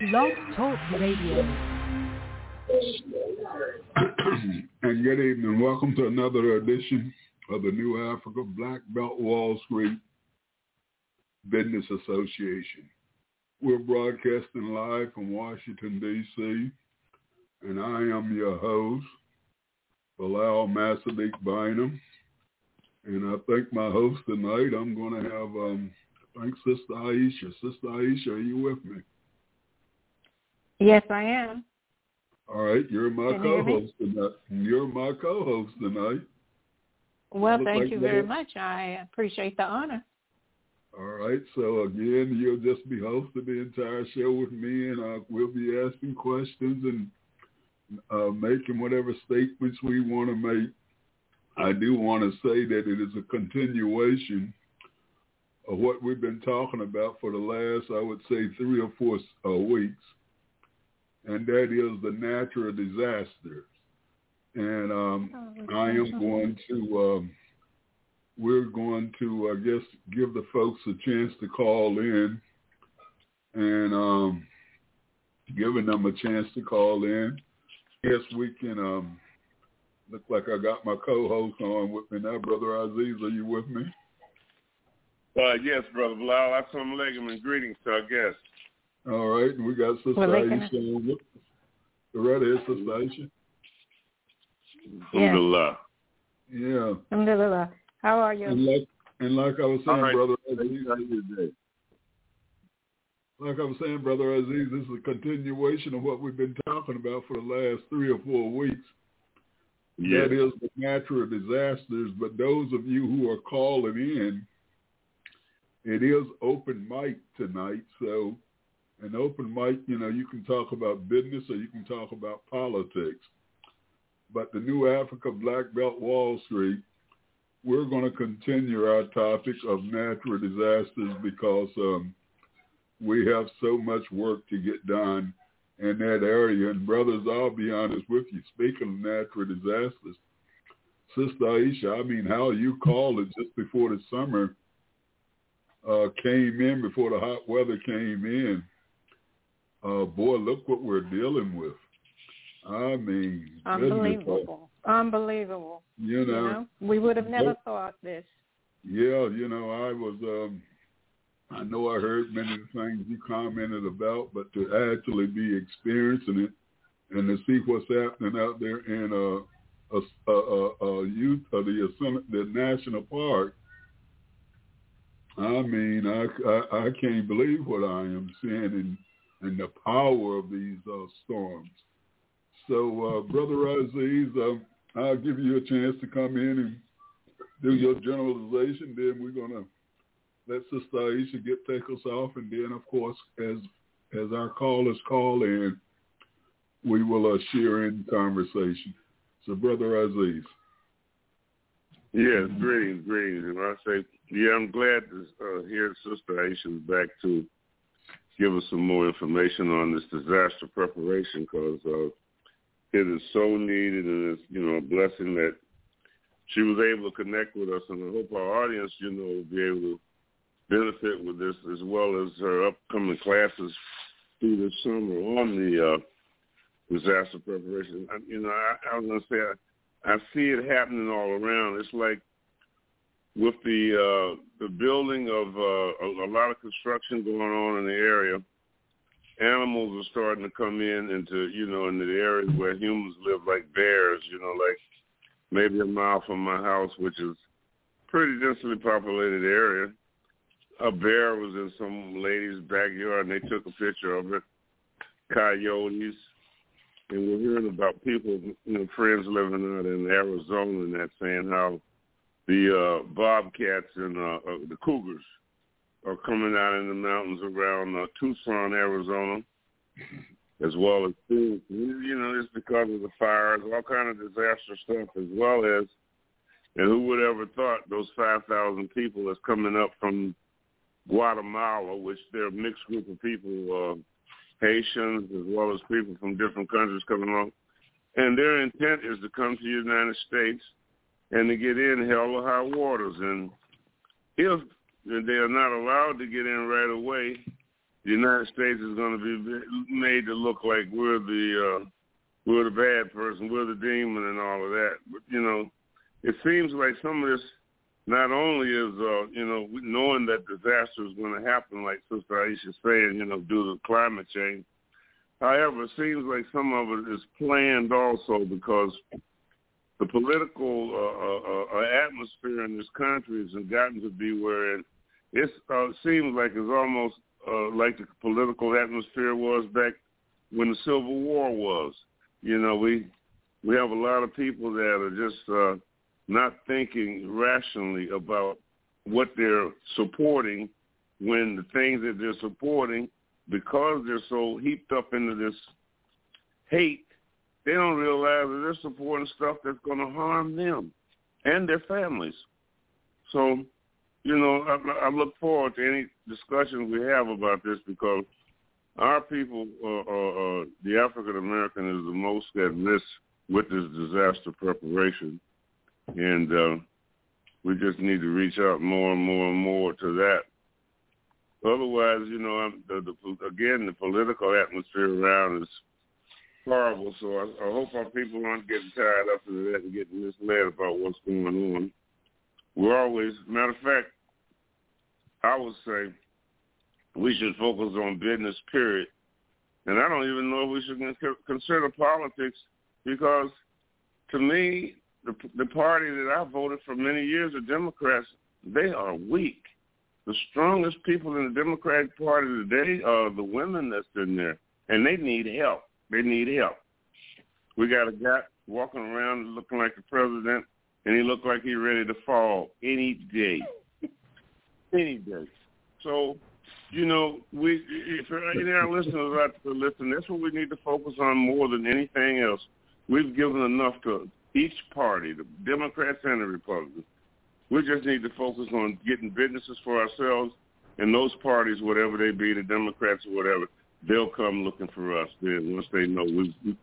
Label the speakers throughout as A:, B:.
A: Blog Talk Radio.
B: And good evening. Welcome to another edition of the New Africa Black Belt Wall Street Business Association. We're broadcasting live from Washington, D.C., and I am your host, Bilal Massadik Bynum. And I think my host tonight, I'm going to have, Sister Aisha. Sister Aisha, are you with me?
C: Yes, I am.
B: All right, you're my co-host tonight. You're my co-host tonight.
C: Well, thank you very much. I appreciate the honor.
B: All right, so again, you'll just be hosting the entire show with me, and we'll be asking questions and making whatever statements we want to make. I do want to say that it is a continuation of what we've been talking about for the last, I would say, 3 or 4 weeks. And that is the natural disasters. And I am going to, we're going to, I guess, give the folks a chance to call in. And giving them a chance to call in. Yes, we can, look like I got my co-host on with me now. Brother Aziz, are you with me?
D: Yes, Brother Bilal. Assalamu alaikum and greetings to our guests.
B: All right, and we got Sister Aisha. Right here, Sister Aisha.
D: Alhamdulillah.
B: Yeah.
C: Alhamdulillah. How are you?
B: And like I was saying,
D: right.
B: Brother Aziz, Brother Aziz, this is a continuation of what we've been talking about for the last 3 or 4 weeks.
D: Yes.
B: That is the natural disasters. But those of you who are calling in, it is open mic tonight, so an open mic, you can talk about business or you can talk about politics. But the New Africa Black Belt Wall Street, we're going to continue our topic of natural disasters because we have so much work to get done in that area. And brothers, I'll be honest with you, speaking of natural disasters, Sister Aisha, I mean, how you called it just before the summer came in, before the hot weather came in. Boy, look what we're dealing with. I mean,
C: unbelievable. Unbelievable.
B: You know,
C: we would have never thought this.
B: Yeah, I was, I know I heard many of the things you commented about, but to actually be experiencing it and to see what's happening out there in the national park, I mean, I can't believe what I am seeing and the power of these storms. So, Brother Aziz, I'll give you a chance to come in and do your generalization. Then we're going to let Sister Aisha take us off. And then, of course, as our callers call in, we will share in conversation. So, Brother Aziz.
D: Yes, greetings. And I say, I'm glad to hear Sister Aisha is back to give us some more information on this disaster preparation because it is so needed, and it's, a blessing that she was able to connect with us, and I hope our audience, will be able to benefit with this as well as her upcoming classes through the summer on the disaster preparation. I was going to say, I see it happening all around. It's like with the building of a lot of construction going on in the area, animals are starting to come into the areas where humans live, like bears, like maybe a mile from my house, which is pretty densely populated area. A bear was in some lady's backyard, and they took a picture of it. Coyotes. And we're hearing about people, friends living out in Arizona and that saying how the bobcats and the cougars are coming out in the mountains around Tucson, Arizona, as well as things. It's because of the fires, all kind of disaster stuff, as well as, and who would ever thought those 5,000 people that's coming up from Guatemala, which they're a mixed group of people, Haitians as well as people from different countries coming along. And their intent is to come to the United States and to get in hell or high waters. And if they are not allowed to get in right away, the United States is going to be made to look like we're the bad person, we're the demon and all of that. But, it seems like some of this not only is, knowing that disaster is going to happen, like Sister Aisha saying, due to climate change. However, it seems like some of it is planned also because the political atmosphere in this country has gotten to be where it seems like it's almost like the political atmosphere was back when the Civil War was. We have a lot of people that are just not thinking rationally about what they're supporting when the things that they're supporting, because they're so heaped up into this hate, they don't realize that they're supporting stuff that's going to harm them and their families. So, I look forward to any discussions we have about this because our people, the African American, is the most at risk with this disaster preparation. And we just need to reach out more and more and more to that. Otherwise, the political atmosphere around is horrible. So I hope our people aren't getting tired up into that and getting misled about what's going on. We're always, matter of fact, I would say we should focus on business, period. And I don't even know if we should consider politics because, to me, the party that I voted for many years, the Democrats, they are weak. The strongest people in the Democratic Party today are the women that's in there, and they need help. They need help. We got a guy walking around looking like the president, and he looked like he's ready to fall any day. Any day. So, if any of our listeners out there listen, that's what we need to focus on more than anything else. We've given enough to each party, the Democrats and the Republicans. We just need to focus on getting businesses for ourselves, and those parties, whatever they be, the Democrats or whatever, they'll come looking for us. Then once they know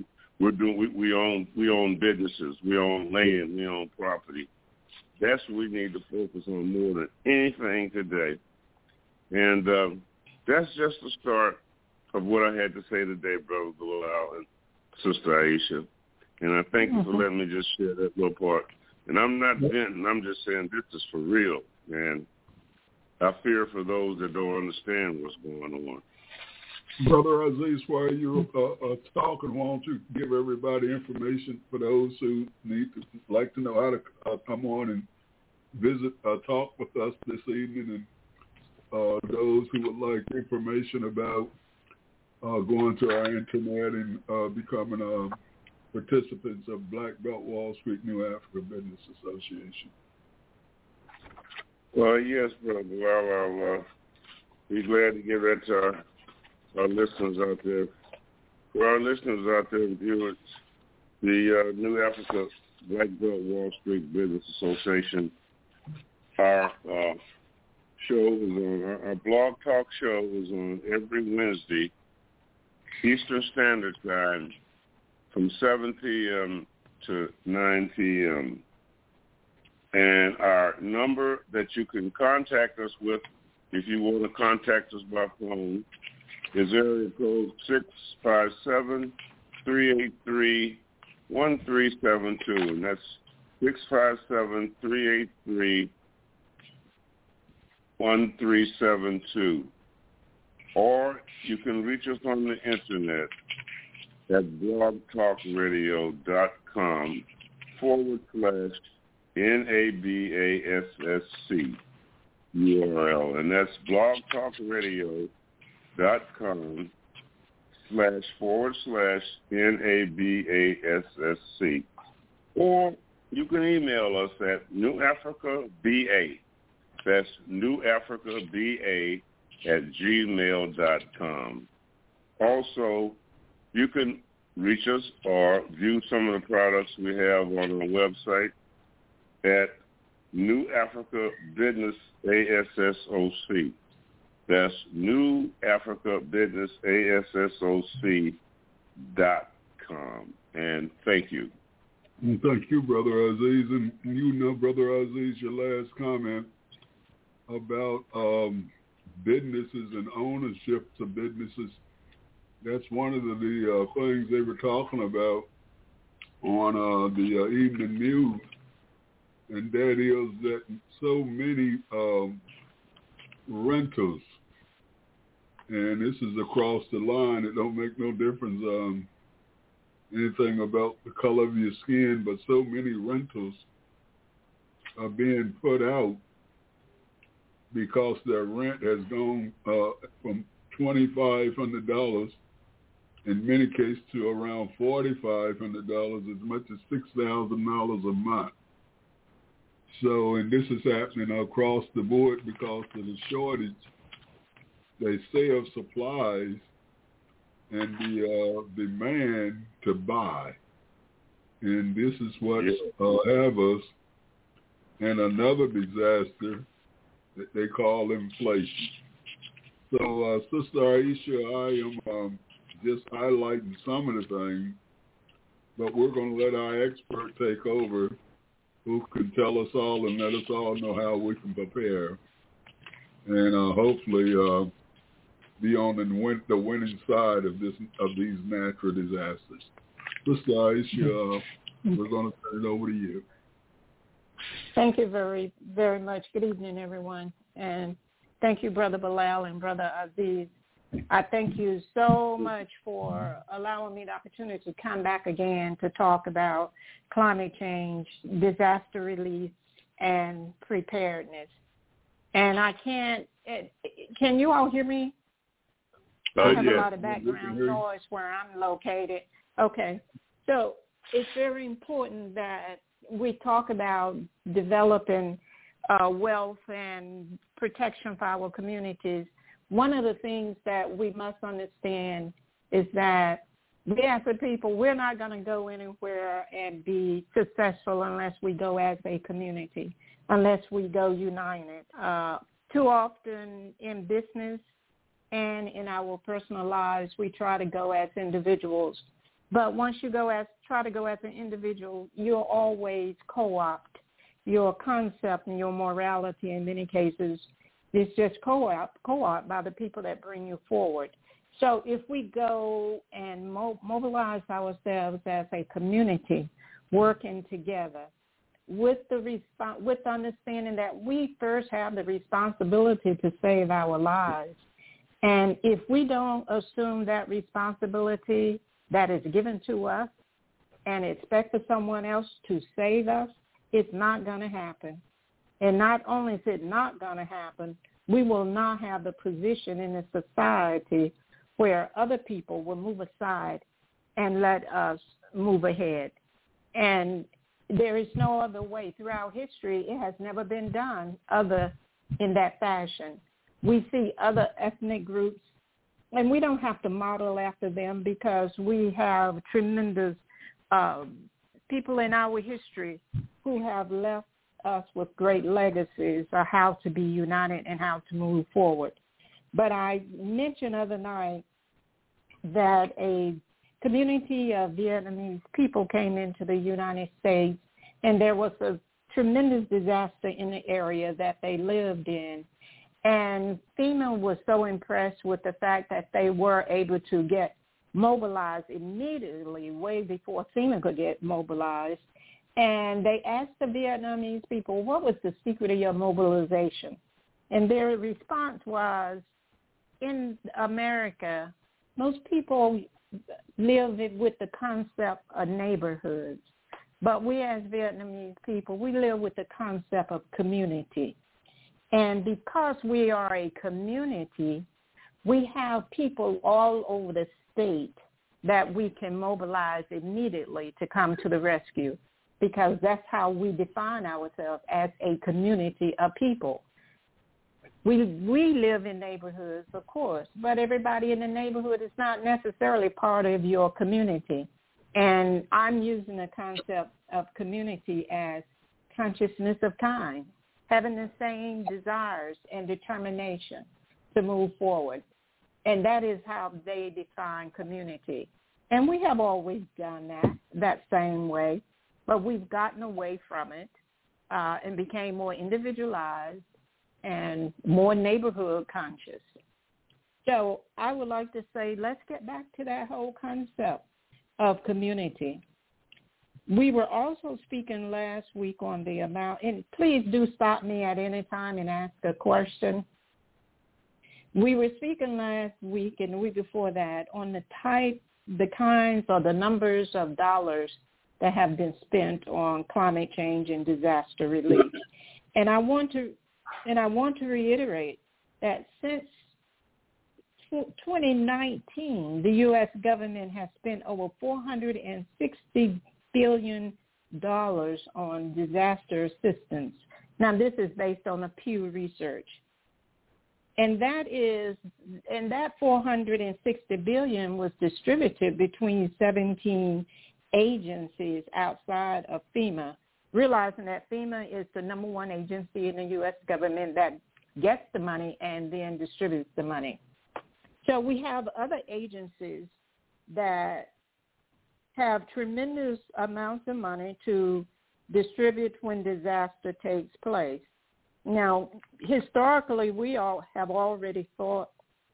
D: we own businesses, we own land, we own property. That's what we need to focus on more than anything today. And that's just the start of what I had to say today, Brother Bilal and Sister Aisha. And I thank you for letting me just share that little part. And I'm not venting. I'm just saying this is for real. And I fear for those that don't understand what's going on.
B: Brother Aziz, while you're talking, why don't you give everybody information for those who like to know how to come on and visit, talk with us this evening, and those who would like information about going to our internet and becoming participants of Black Belt Wall Street New Africa Business Association.
D: Well, yes, brother. Well, I'll be glad to give that to our listeners out there. For our listeners out there, viewers, the New Africa Black Belt Wall Street Business Association, our show is on, our blog talk show is on every Wednesday, Eastern Standard Time, from 7 p.m. to 9 p.m. And our number that you can contact us with, if you want to contact us by phone, is area code 657-383-1372. And that's 657-383-1372. Or you can reach us on the internet at blogtalkradio.com/NABASSC URL. And that's blogtalkradio.com/NABASSC. Or you can email us at NewAfricaBA. That's NewAfricaBA@gmail.com. Also, you can reach us or view some of the products we have on our website at New Africa Business ASSOC. That's New Africa Business ASSOC.com. And thank you.
B: And thank you, Brother Aziz. And Brother Aziz, your last comment about businesses and ownerships of businesses. That's one of the things they were talking about on the evening news, and that is that so many renters, and this is across the line, it don't make no difference anything about the color of your skin, but so many renters are being put out because their rent has gone from $2,500 in many cases to around $4,500, as much as $6,000 a month. So, and this is happening across the board because of the shortage, they say, of supplies and the demand to buy. And this is what have us in another disaster that they call inflation. So, Sister Aisha, I am just highlighting some of the things, but we're going to let our expert take over, who can tell us all and let us all know how we can prepare, and hopefully be on the winning side of these natural disasters. Sister Aisha, we're going to turn it over to you.
C: Thank you very, very much. Good evening, everyone, and thank you, Brother Bilal and Brother Aziz. I thank you so much for allowing me the opportunity to come back again to talk about climate change, disaster relief, and preparedness. And I can you all hear me? I have a lot of background noise where I'm located. Okay. So it's very important that we talk about developing wealth and protection for our communities. One of the things that we must understand is that we as a people, we're not going to go anywhere and be successful unless we go as a community, unless we go united. Too often in business and in our personal lives, we try to go as individuals. But once you try to go as an individual, you'll always co-opt your concept and your morality in many cases. It's just co-op by the people that bring you forward. So if we go and mobilize ourselves as a community, working together with understanding that we first have the responsibility to save our lives. And if we don't assume that responsibility that is given to us and expect for someone else to save us, it's not going to happen. And not only is it not going to happen, we will not have the position in the society where other people will move aside and let us move ahead. And there is no other way. Throughout history, it has never been done other in that fashion. We see other ethnic groups, and we don't have to model after them because we have tremendous people in our history who have left us with great legacies of how to be united and how to move forward. But I mentioned other night that a community of Vietnamese people came into the United States, and there was a tremendous disaster in the area that they lived in. And FEMA was so impressed with the fact that they were able to get mobilized immediately, way before FEMA could get mobilized. And they asked the Vietnamese people, what was the secret of your mobilization? And their response was, in America, most people live with the concept of neighborhoods. But we as Vietnamese people, we live with the concept of community. And because we are a community, we have people all over the state that we can mobilize immediately to come to the rescue, because that's how we define ourselves, as a community of people. We live in neighborhoods, of course, but everybody in the neighborhood is not necessarily part of your community. And I'm using the concept of community as consciousness of kind, having the same desires and determination to move forward. And that is how they define community. And we have always done that same way, but we've gotten away from it and became more individualized and more neighborhood conscious. So I would like to say, let's get back to that whole concept of community. We were also speaking last week on the amount, and please do stop me at any time and ask a question. We were speaking last week and the week before that on the kinds or the numbers of dollars that have been spent on climate change and disaster relief. And I want to reiterate that since 2019, the U.S. government has spent over $460 billion on disaster assistance. Now, this is based on a Pew Research. And that $460 billion was distributed between 17 agencies outside of FEMA, realizing that FEMA is the number one agency in the U.S. government that gets the money and then distributes the money. So we have other agencies that have tremendous amounts of money to distribute when disaster takes place. Now, historically, we have historically thought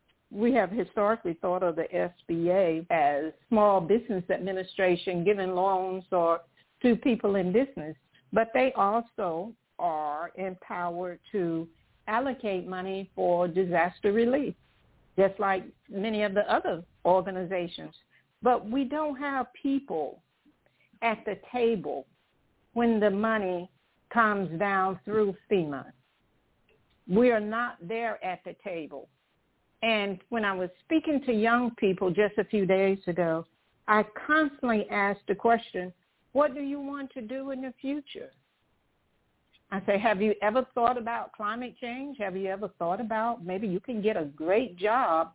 C: of the SBA as Small Business Administration giving loans or to people in business, but they also are empowered to allocate money for disaster relief, just like many of the other organizations. But we don't have people at the table when the money comes down through FEMA. We are not there at the table. And when I was speaking to young people just a few days ago, I constantly asked the question, what do you want to do in the future? I say, have you ever thought about climate change? Have you ever thought about maybe you can get a great job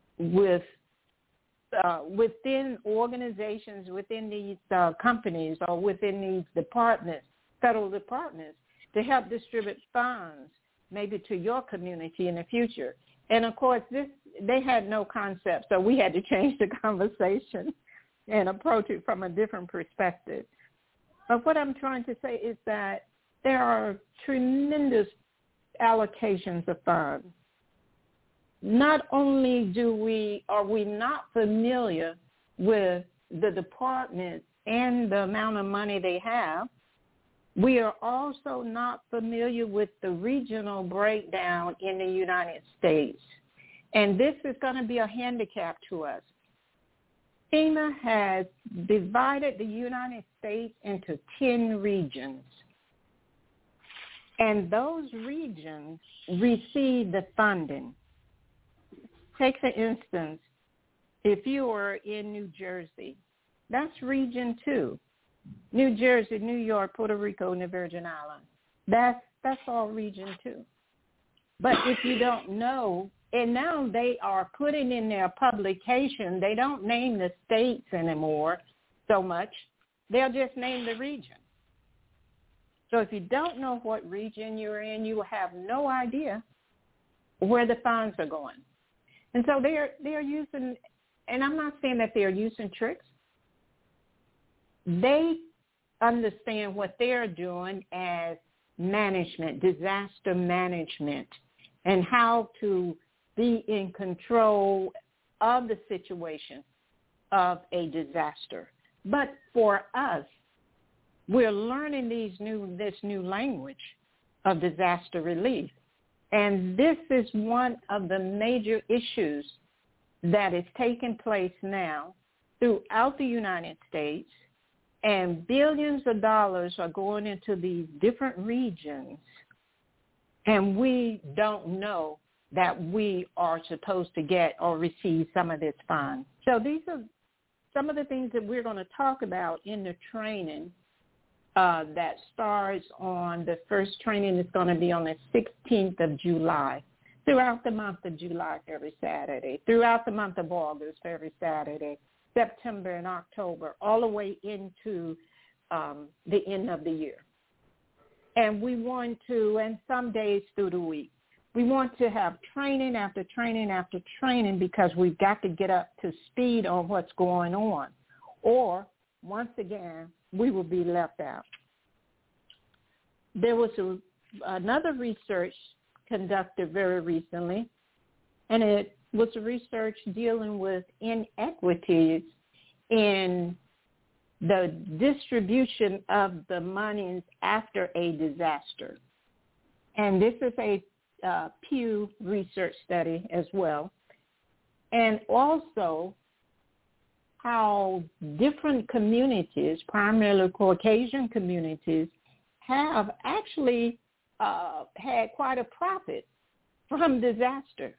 C: within organizations, within these companies or within these departments, federal departments, to help distribute funds maybe to your community in the future? And, of course, they had no concept, so we had to change the conversation and approach it from a different perspective. But what I'm trying to say is that there are tremendous allocations of funds. Not only are we not familiar with the department and the amount of money they have, we are also not familiar with the regional breakdown in the United States. And this is going to be a handicap to us. FEMA has divided the United States into 10 regions. And those regions receive the funding. Take, for instance, if you are in New Jersey, that's Region 2. New Jersey, New York, Puerto Rico, and the Virgin Islands. That's all Region 2. But if you don't know, and now they are putting in their publication, they don't name the states anymore so much. They'll just name the region. So if you don't know what region you're in, you will have no idea where the funds are going. And so they're using, and I'm not saying that they're using tricks. They understand what they're doing as management, disaster management, and how to be in control of the situation of a disaster. But for us, we're learning this new language of disaster relief. And this is one of the major issues that is taking place now throughout the United States, and billions of dollars are going into these different regions, and we don't know that we are supposed to get or receive some of this fund. So these are some of the things that we're going to talk about in the training that starts on the first training is going to be on the 16th of July, throughout the month of July every Saturday, throughout the month of August every Saturday, September and October, all the way into the end of the year. And we want to, and some days through the week, we want to have training after training after training, because we've got to get up to speed on what's going on. Or, once again, we will be left out. There was another research conducted very recently, and it was research dealing with inequities in the distribution of the monies after a disaster. And this is a Pew Research study as well. And also how different communities, primarily Caucasian communities, have actually had quite a profit from disaster.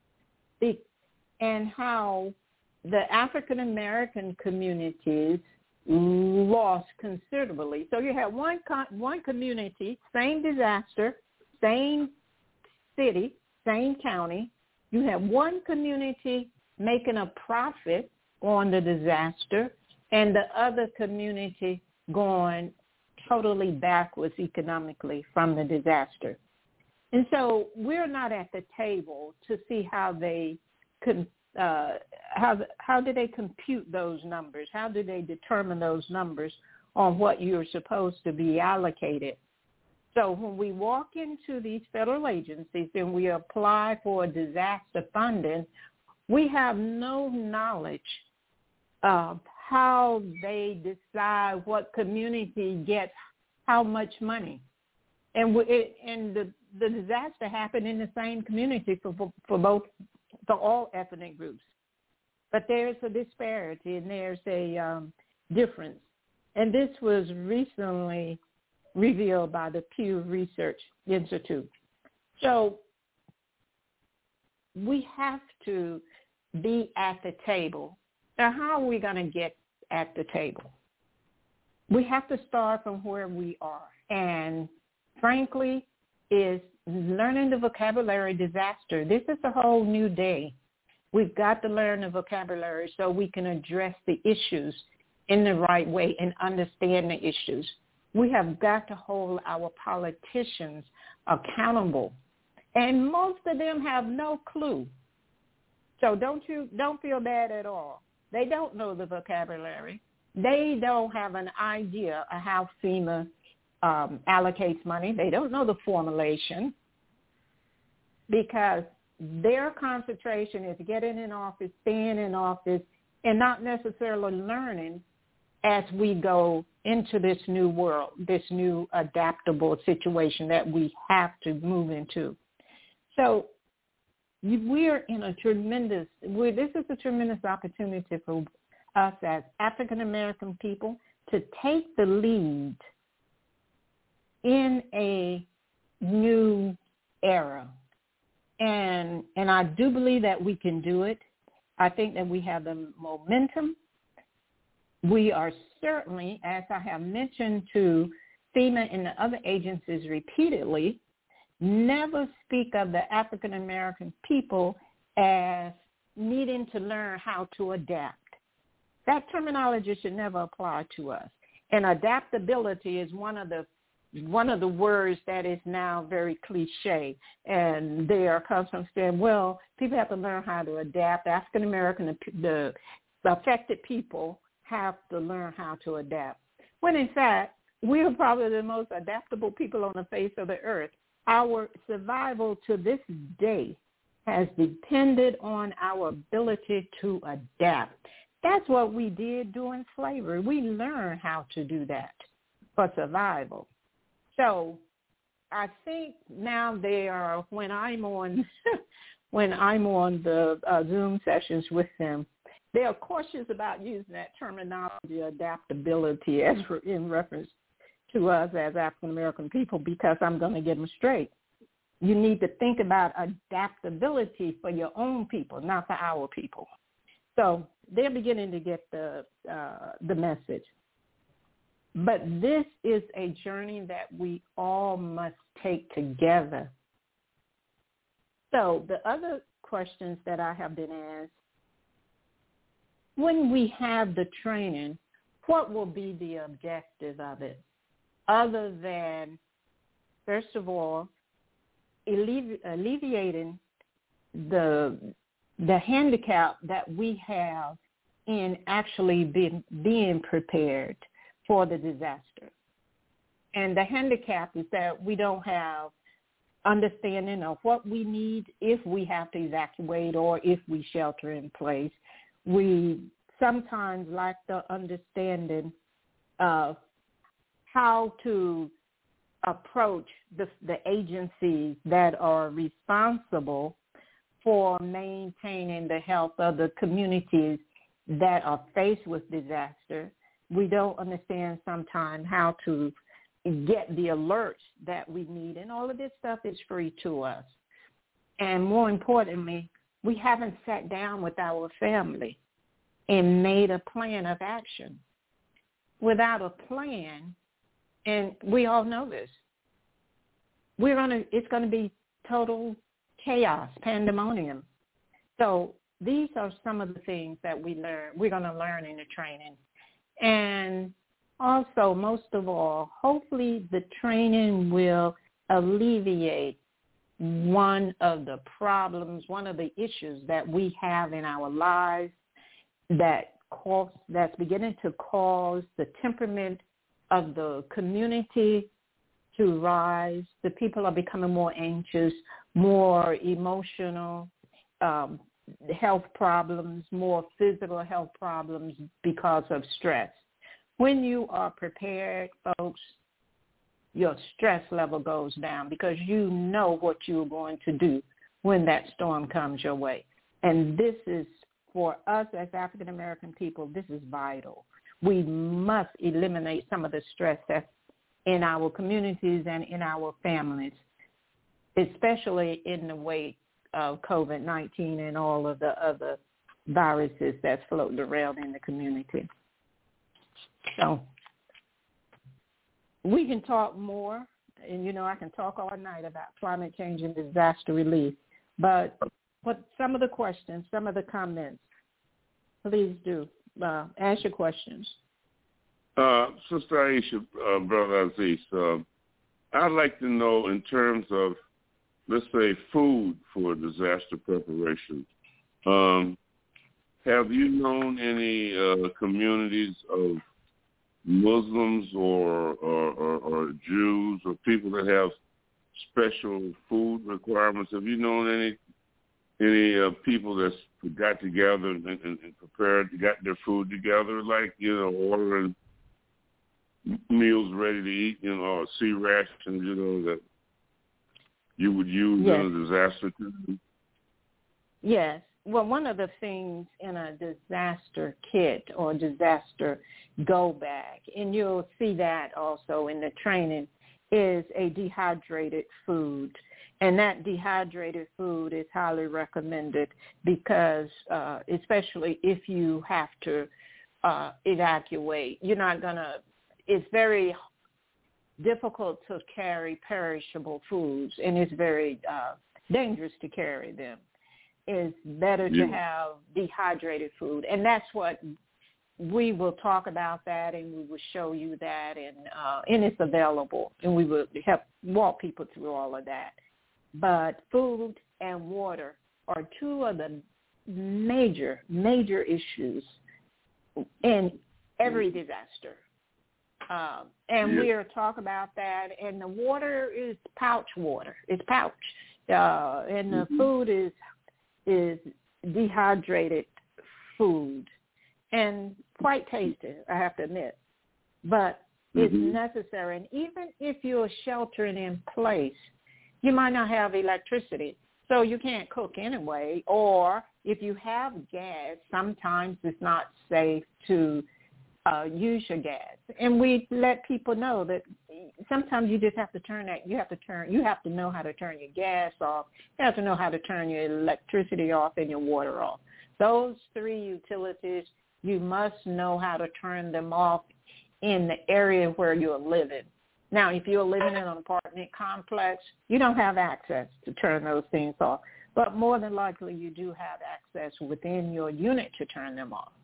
C: And how the African-American communities lost considerably. So you have one community, same disaster, same city, same county. You have one community making a profit on the disaster and the other community going totally backwards economically from the disaster. And so we're not at the table to see how they could, how do they compute those numbers? How do they determine those numbers on what you're supposed to be allocated? So when we walk into these federal agencies and we apply for disaster funding, we have no knowledge of how they decide what community gets how much money. And the disaster happened in the same community for all ethnic groups. But there's a disparity and there's a difference. And this was recently revealed by the Pew Research Institute. So we have to be at the table. Now, how are we going to get at the table? We have to start from where we are. And frankly, is learning the vocabulary disaster. This is a whole new day. We've got to learn the vocabulary so we can address the issues in the right way and understand the issues. We have got to hold our politicians accountable. And most of them have no clue. So don't feel bad at all. They don't know the vocabulary. They don't have an idea of how FEMA allocates money. They don't know the formulation because their concentration is getting in office, staying in office, and not necessarily learning as we go into this new world, this new adaptable situation that we have to move into. So we're in this is a tremendous opportunity for us as African-American people to take the lead in a new era. And I do believe that we can do it. I think that we have the momentum. We are certainly, as I have mentioned to FEMA and the other agencies repeatedly, never speak of the African-American people as needing to learn how to adapt. That terminology should never apply to us. And adaptability is one of the words that is now very cliche. And there comes from saying, well, people have to learn how to adapt. African-American, the affected people have to learn how to adapt. When in fact, we are probably the most adaptable people on the face of the earth. Our survival to this day has depended on our ability to adapt. That's what we did during slavery. We learned how to do that for survival. So I think now when I'm on the Zoom sessions with them, they are cautious about using that terminology, adaptability, as in reference to us as African-American people, because I'm going to get them straight. You need to think about adaptability for your own people, not for our people. So they're beginning to get the message. But this is a journey that we all must take together. So the other questions that I have been asked, when we have the training, what will be the objective of it? Other than, first of all, alleviating the handicap that we have in actually being prepared for the disaster. And the handicap is that we don't have understanding of what we need if we have to evacuate or if we shelter in place. We sometimes lack the understanding of how to approach the agencies that are responsible for maintaining the health of the communities that are faced with disaster. We don't understand sometimes how to get the alerts that we need, and all of this stuff is free to us. And more importantly, we haven't sat down with our family and made a plan of action. Without a plan, and we all know this, it's going to be total chaos, pandemonium. So these are some of the things that we're going to learn in the training. And also, most of all, hopefully the training will alleviate one of the problems, one of the issues that we have in our lives that's beginning to cause the temperament of the community to rise. The people are becoming more anxious, more emotional, health problems, more physical health problems because of stress. When you are prepared, folks, your stress level goes down because you know what you're going to do when that storm comes your way. And this is, for us as African American people, this is vital. We must eliminate some of the stress that's in our communities and in our families, especially in the wake of COVID-19 and all of the other viruses that's floating around in the community. So we can talk more, and, I can talk all night about climate change and disaster relief, but some of the questions, some of the comments, please do. Ask your questions.
D: Sister Aisha, Brother Aziz, I'd like to know in terms of, let's say, food for disaster preparation. Have you known any communities of Muslims or Jews or people that have special food requirements? Have you known any people that's got together and prepared, got their food together, like, ordering meals ready to eat, or sea rations, that you would use in a disaster time?
C: Yes. Well, one of the things in a disaster kit or disaster go bag, and you'll see that also in the training, is a dehydrated food. And that dehydrated food is highly recommended because especially if you have to evacuate, it's very difficult to carry perishable foods, and it's very dangerous to carry them. It's better to have dehydrated food. And that's what we will talk about that, and we will show you that, and it's available, and we will help walk people through all of that. But food and water are two of the major issues in every disaster. And we'll talk about that. And the water is pouch water. It's pouch. And the food is dehydrated food. And quite tasty, I have to admit. But it's necessary. And even if you're sheltering in place, you might not have electricity, so you can't cook anyway. Or if you have gas, sometimes it's not safe to use your gas. And we let people know that sometimes you just have to turn that. You have to know how to turn your gas off. You have to know how to turn your electricity off and your water off. Those three utilities, you must know how to turn them off in the area where you're living. Now, if you're living in an apartment complex, you don't have access to turn those things off. But more than likely, you do have access within your unit to turn them off.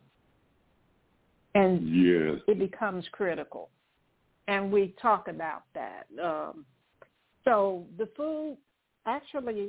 C: And it becomes critical. And we talk about that. So the food, actually,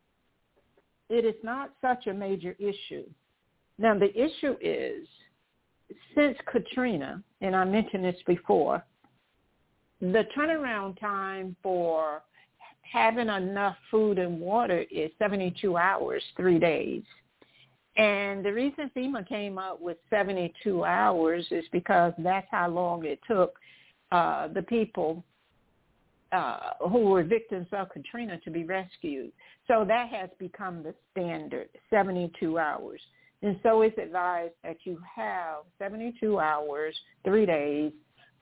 C: it is not such a major issue. Now, the issue is, since Katrina, and I mentioned this before, the turnaround time for having enough food and water is 72 hours, 3 days. And the reason FEMA came up with 72 hours is because that's how long it took the people who were victims of Katrina to be rescued. So that has become the standard, 72 hours. And so it's advised that you have 72 hours, 3 days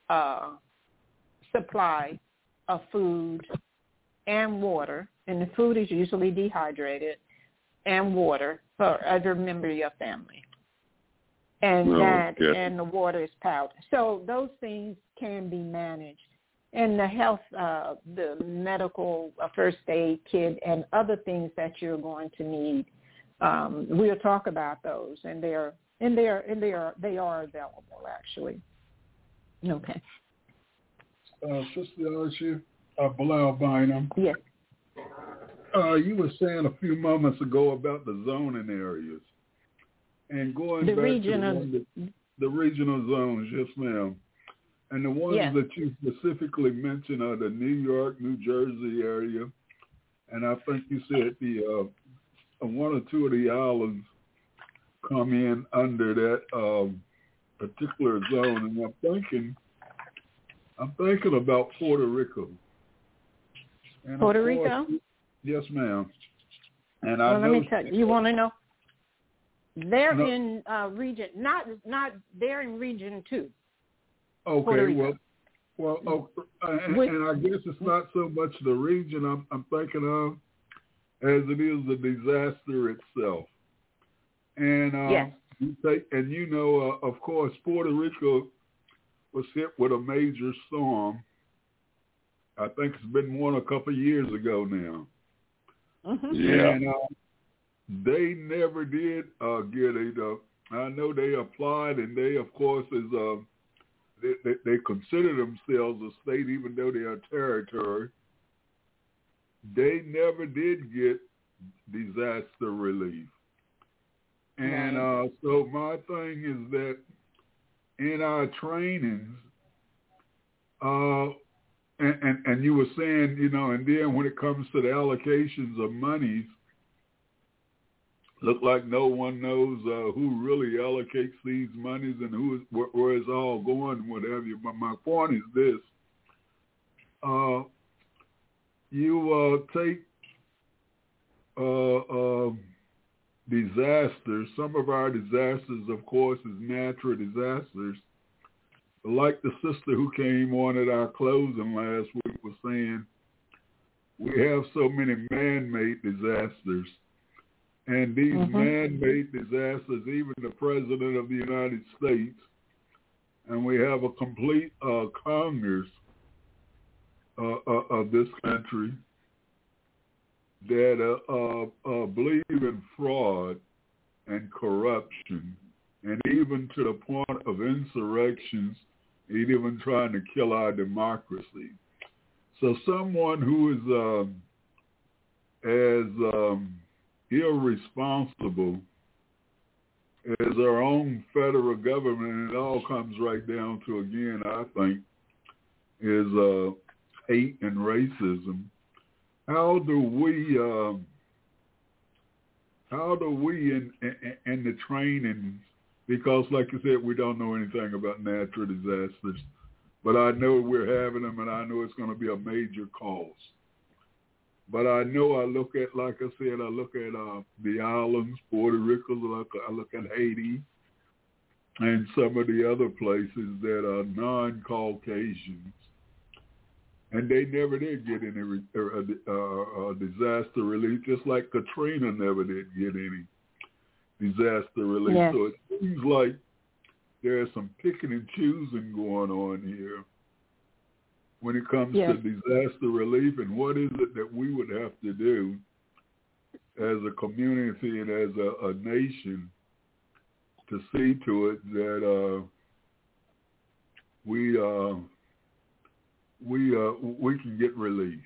C: supply of food and water, and the food is usually dehydrated, and water for every member of your family. And and the water is powdered. So those things can be managed. And the health, the medical first aid kit and other things that you're going to need, we'll talk about those, and they are available actually. Okay.
B: Sister Aisha, Bilal Bynum.
C: Yes.
B: You were saying a few moments ago about the zoning areas, and going back to the regional zones, yes, ma'am. And the ones that you specifically mentioned are the New York, New Jersey area, and I think you said the one or two of the islands come in under that particular zone. And I'm thinking about Puerto Rico. And
C: Puerto Rico?
B: Yes, ma'am. And
C: let me tell you. You want to know? They're in region, not they're in region 2.
B: Okay, and I guess it's not so much the region I'm thinking of as it is the disaster itself. And of course, Puerto Rico was hit with a major storm. I think it's been one a couple of years ago now.
C: Mm-hmm.
B: Yeah. And they never did get it. I know they applied, and they, of course, they consider themselves a state, even though they are territory. They never did get disaster relief. And so my thing is that in our trainings, and you were saying, and then when it comes to the allocations of monies, look like no one knows who really allocates these monies and where it's all going, what have you. But my point is this. You take disasters. Some of our disasters, of course, is natural disasters. Like the sister who came on at our closing last week was saying, we have so many man-made disasters. And these man-made disasters, even the President of the United States, and we have a complete Congress of this country that believe in fraud and corruption, and even to the point of insurrections, even trying to kill our democracy. So someone who is as irresponsible as our own federal government, and it all comes right down to, again, I think, is hate and racism. How do we in the training, because like you said, we don't know anything about natural disasters, but I know we're having them, and I know it's going to be a major cause. But I know I look at, like I said, the islands, Puerto Rico, I look at Haiti, and some of the other places that are non-Caucasians, and they never did get any disaster relief, just like Katrina never did get any disaster relief. Yes. So it seems like there's some picking and choosing going on here when it comes to disaster relief, and what is it that we would have to do as a community and as a nation to see to it that we can get relief.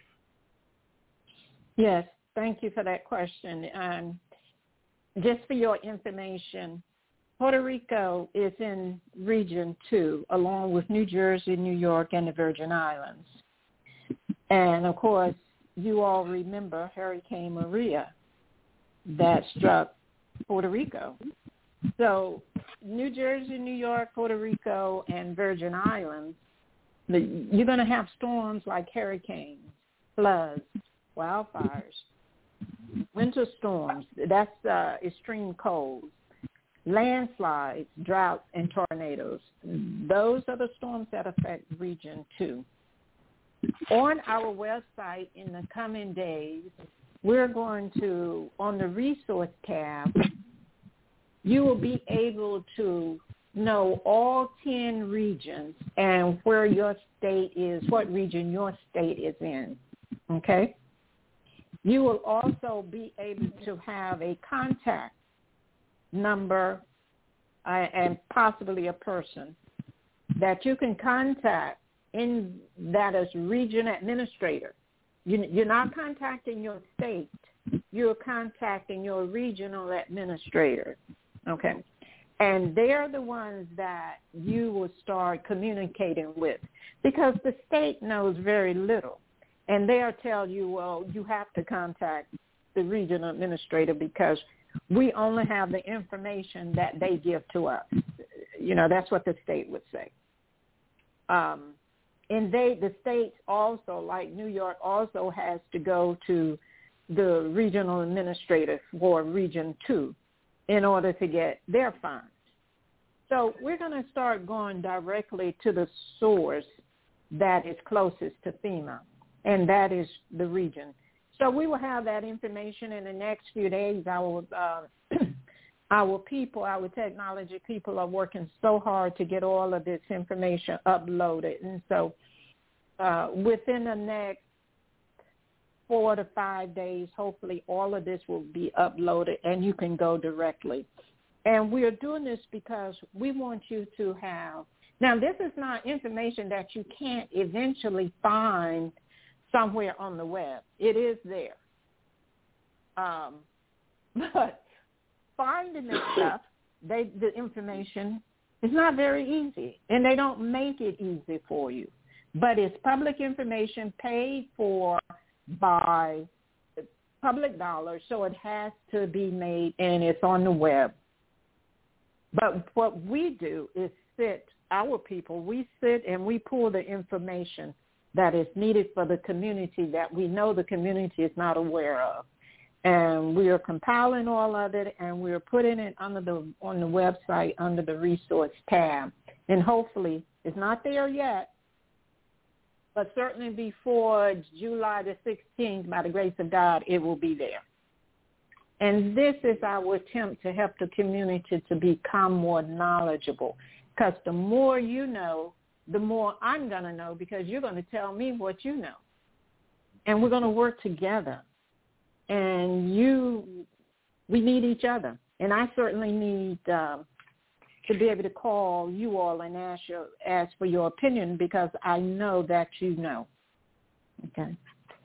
C: Yes, thank you for that question. Just for your information, Puerto Rico is in Region 2, along with New Jersey, New York, and the Virgin Islands. And, of course, you all remember Hurricane Maria that struck Puerto Rico. So New Jersey, New York, Puerto Rico, and Virgin Islands, you're going to have storms like hurricanes, floods, wildfires, winter storms. That's extreme cold. Landslides, droughts, and tornadoes. Those are the storms that affect Region 2. On our website in the coming days, we're going to, on the resource tab, you will be able to know all 10 regions and where your state is, what region your state is in, okay? You will also be able to have a contact number and possibly a person that you can contact in that as region administrator. You're not contacting your state. You're contacting your regional administrator, okay? And they're the ones that you will start communicating with because the state knows very little. And they'll tell you, well, you have to contact the regional administrator because we only have the information that they give to us. You know, that's what the state would say. And the state also, like New York, also has to go to the regional administrator for Region 2 in order to get their funds. So we're going to start going directly to the source that is closest to FEMA, and that is the region. So we will have that information in the next few days. Our people, our technology people are working so hard to get all of this information uploaded. And so within the next 4 to 5 days, hopefully all of this will be uploaded and you can go directly. And we are doing this because we want you to have, now this is not information that you can't eventually find somewhere on the web. It is there. But finding this stuff, the information is not very easy, and they don't make it easy for you. But it's public information paid for by public dollars, so it has to be made, and it's on the web. But what we do is our people, we sit and we pull the information that is needed for the community that we know the community is not aware of. And we are compiling all of it, and we are putting it on the website under the resource tab. And hopefully, it's not there yet, but certainly before July the 16th, by the grace of God, it will be there. And this is our attempt to help the community to become more knowledgeable, because the more you know, the more I'm going to know, because you're going to tell me what you know. And we're going to work together. And we need each other. And I certainly need to be able to call you all and ask for your opinion, because I know that you know. Okay.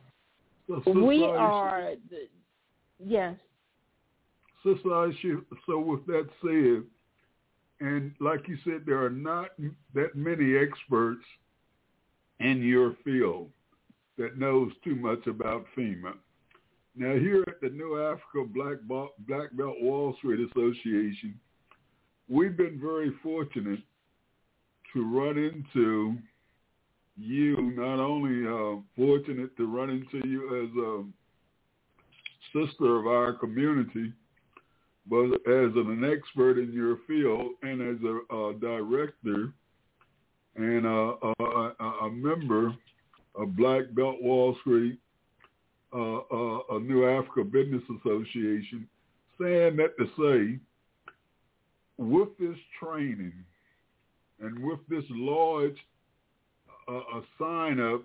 C: Yes.
B: Sister Aisha, so with that said, and like you said, there are not that many experts in your field that knows too much about FEMA. Now, here at the New Africa Black Belt Wall Street Association, we've been very fortunate to run into you, not only fortunate to run into you as a sister of our community, but as an expert in your field and as a director and a member of Black Belt Wall Street, a New Africa Business Association, saying that to say, with this training and with this large sign-up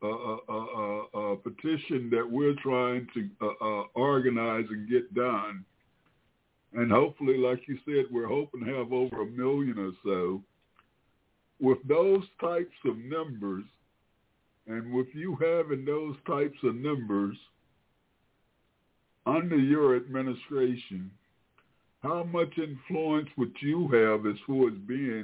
B: petition that we're trying to organize and get done, and hopefully, like you said, we're hoping to have over 1 million or so. With those types of numbers, and with you having those types of numbers under your administration, how much influence would you have as far as being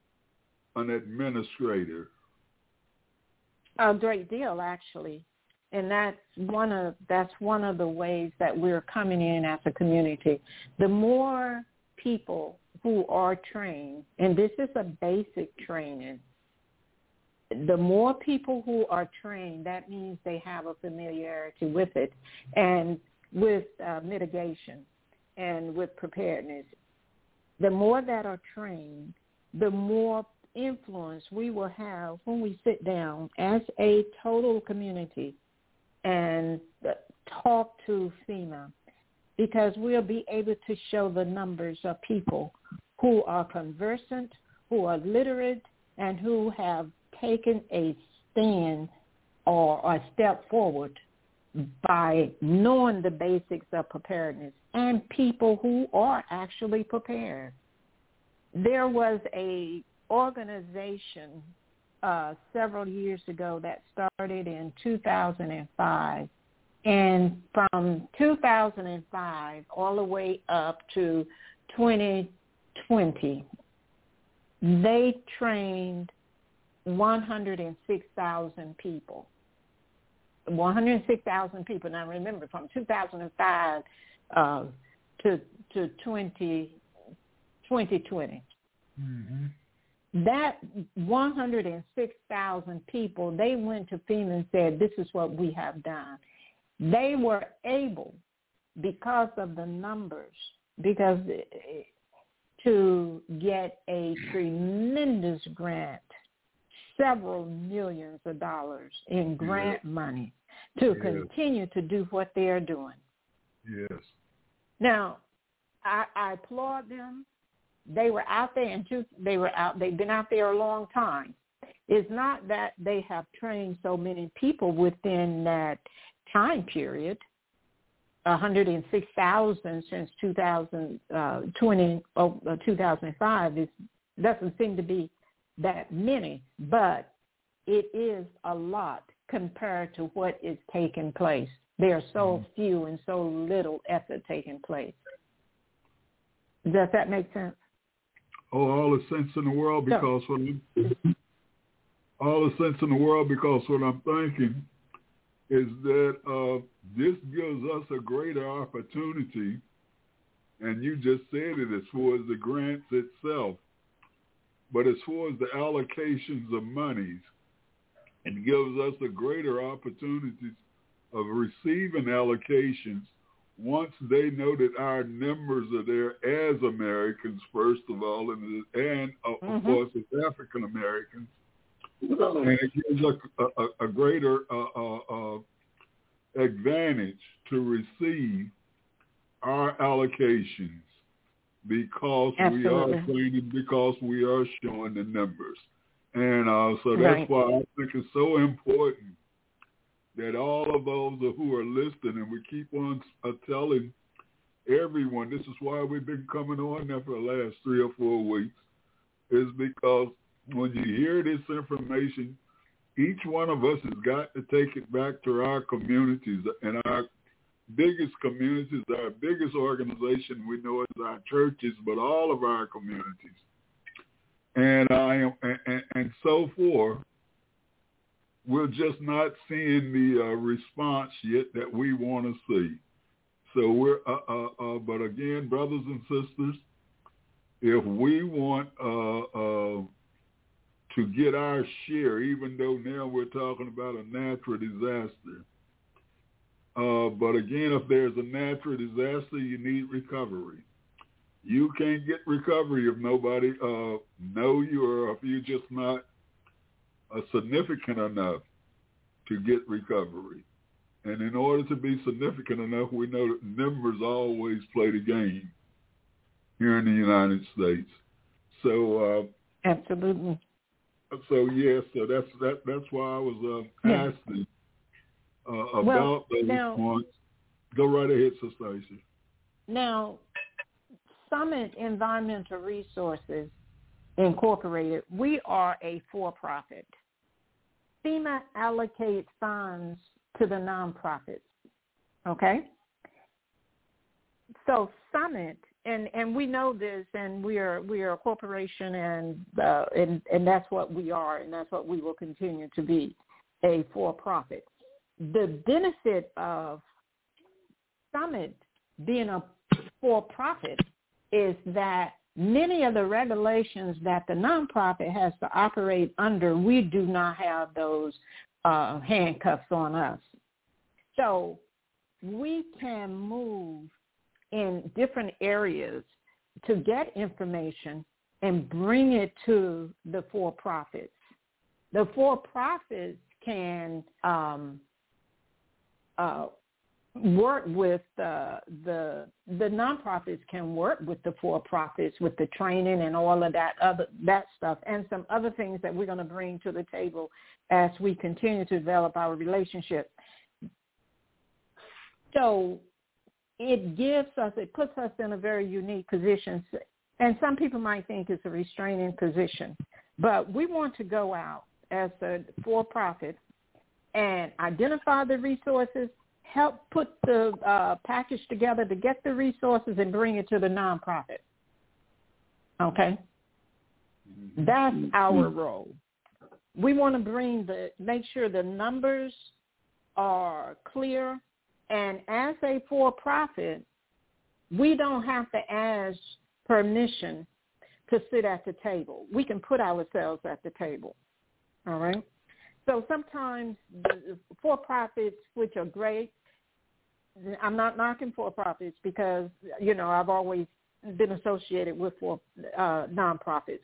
B: an administrator?
C: A great deal, actually. And that's one of the ways that we're coming in as a community. The more people who are trained, and this is a basic training, the more people who are trained, that means they have a familiarity with it and with mitigation and with preparedness. The more that are trained, the more influence we will have when we sit down as a total community and talk to FEMA, because we'll be able to show the numbers of people who are conversant, who are literate, and who have taken a stand or a step forward by knowing the basics of preparedness, and people who are actually prepared. There was a organization several years ago that started in 2005, and from 2005 all the way up to 2020, they trained 106,000 people. 106,000 people. Now remember, from 2005 to 2020.
B: Mm-hmm.
C: That 106,000 people, they went to FEMA and said, this is what we have done. They were able, because of the numbers, to get a tremendous grant, several millions of dollars in grant money to continue to do what they are doing.
B: Yes.
C: Now, I applaud them. They were out there, they've been out there a long time. It's not that they have trained so many people within that time period, 106,000 since 2005 doesn't seem to be that many, but it is a lot compared to what is taking place. There are so few and so little effort taking place. Does that make sense?
B: Oh, all the sense in the world, because what I'm thinking is that this gives us a greater opportunity, and you just said it as far as the grants itself, but as far as the allocations of monies, it gives us a greater opportunity of receiving allocations once they know that our numbers are there as Americans, first of all, and of course as African Americans, and it gives us a greater advantage to receive our allocations because we are training, because we are showing the numbers, and so that's why I think it's so important that all of those who are listening, and we keep on telling everyone, this is why we've been coming on there for the last 3 or 4 weeks, is because when you hear this information, each one of us has got to take it back to our communities, and our biggest communities, our biggest organization we know is our churches, but all of our communities, and so forth. We're just not seeing the response yet that we want to see. So we're, but again, brothers and sisters, if we want to get our share, even though now we're talking about a natural disaster, but again, if there's a natural disaster, you need recovery. You can't get recovery if nobody know you, or if you're just not significant enough to get recovery. And in order to be significant enough, we know that numbers always play the game here in the United States. So
C: absolutely.
B: So yes, so that's why I was asking about those points. Go right ahead, Sister Aisha.
C: Now, Summit Environmental Resources Incorporated, we are a for-profit. FEMA allocates funds to the nonprofits, okay? So Summit, and we know this, and we are a corporation, and that's what we are, and that's what we will continue to be, a for-profit. the benefit of Summit being a for-profit is that many of the regulations that the nonprofit has to operate under, we do not have those handcuffs on us. So we can move in different areas to get information and bring it to the for-profits. The for-profits can work with the nonprofits can work with the for-profits with the training and all of that stuff and some other things that we're going to bring to the table as we continue to develop our relationship. So it puts us in a very unique position, and some people might think it's a restraining position, but we want to go out as a for-profit and identify the resources, help put the package together to get the resources and bring it to the nonprofit. Okay? That's our role. We want to make sure the numbers are clear, and as a for-profit, we don't have to ask permission to sit at the table. We can put ourselves at the table. All right? So sometimes the for-profits, which are great, I'm not knocking for-profits because, I've always been associated with nonprofits.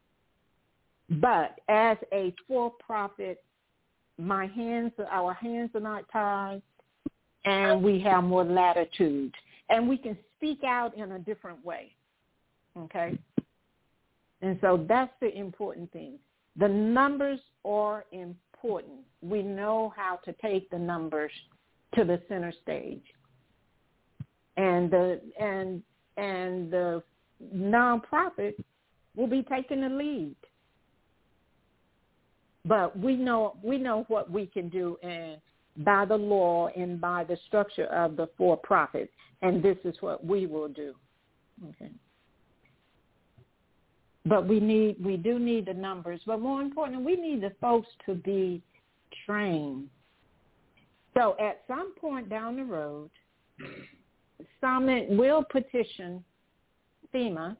C: But as a for-profit, our hands are not tied, and we have more latitude. And we can speak out in a different way, okay? And so that's the important thing. The numbers are important. We know how to take the numbers to the center stage. And the nonprofit will be taking the lead. But we know what we can do and by the law and by the structure of the for-profit, and this is what we will do. Okay. But we do need the numbers, but more importantly, we need the folks to be trained. So at some point down the road, Summit will petition FEMA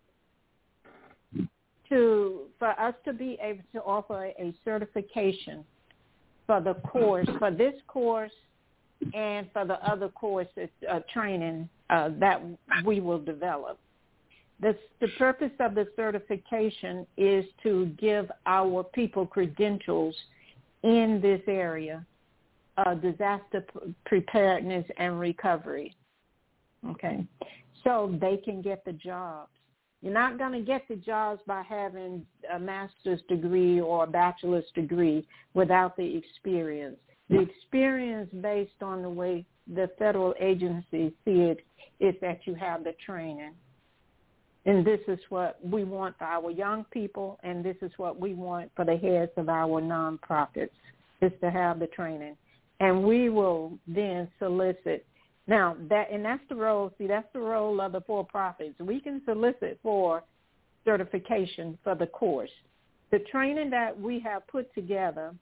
C: for us to be able to offer a certification for the course, for this course and for the other courses, training that we will develop. The purpose of the certification is to give our people credentials in this area, disaster preparedness and recovery, okay? So they can get the jobs. You're not going to get the jobs by having a master's degree or a bachelor's degree without the experience. The experience based on the way the federal agencies see it is that you have the training. And this is what we want for our young people, and this is what we want for the heads of our nonprofits, is to have the training. And we will then solicit. Now, that's the role. See, that's the role of the for-profits. We can solicit for certification for the course. The training that we have put together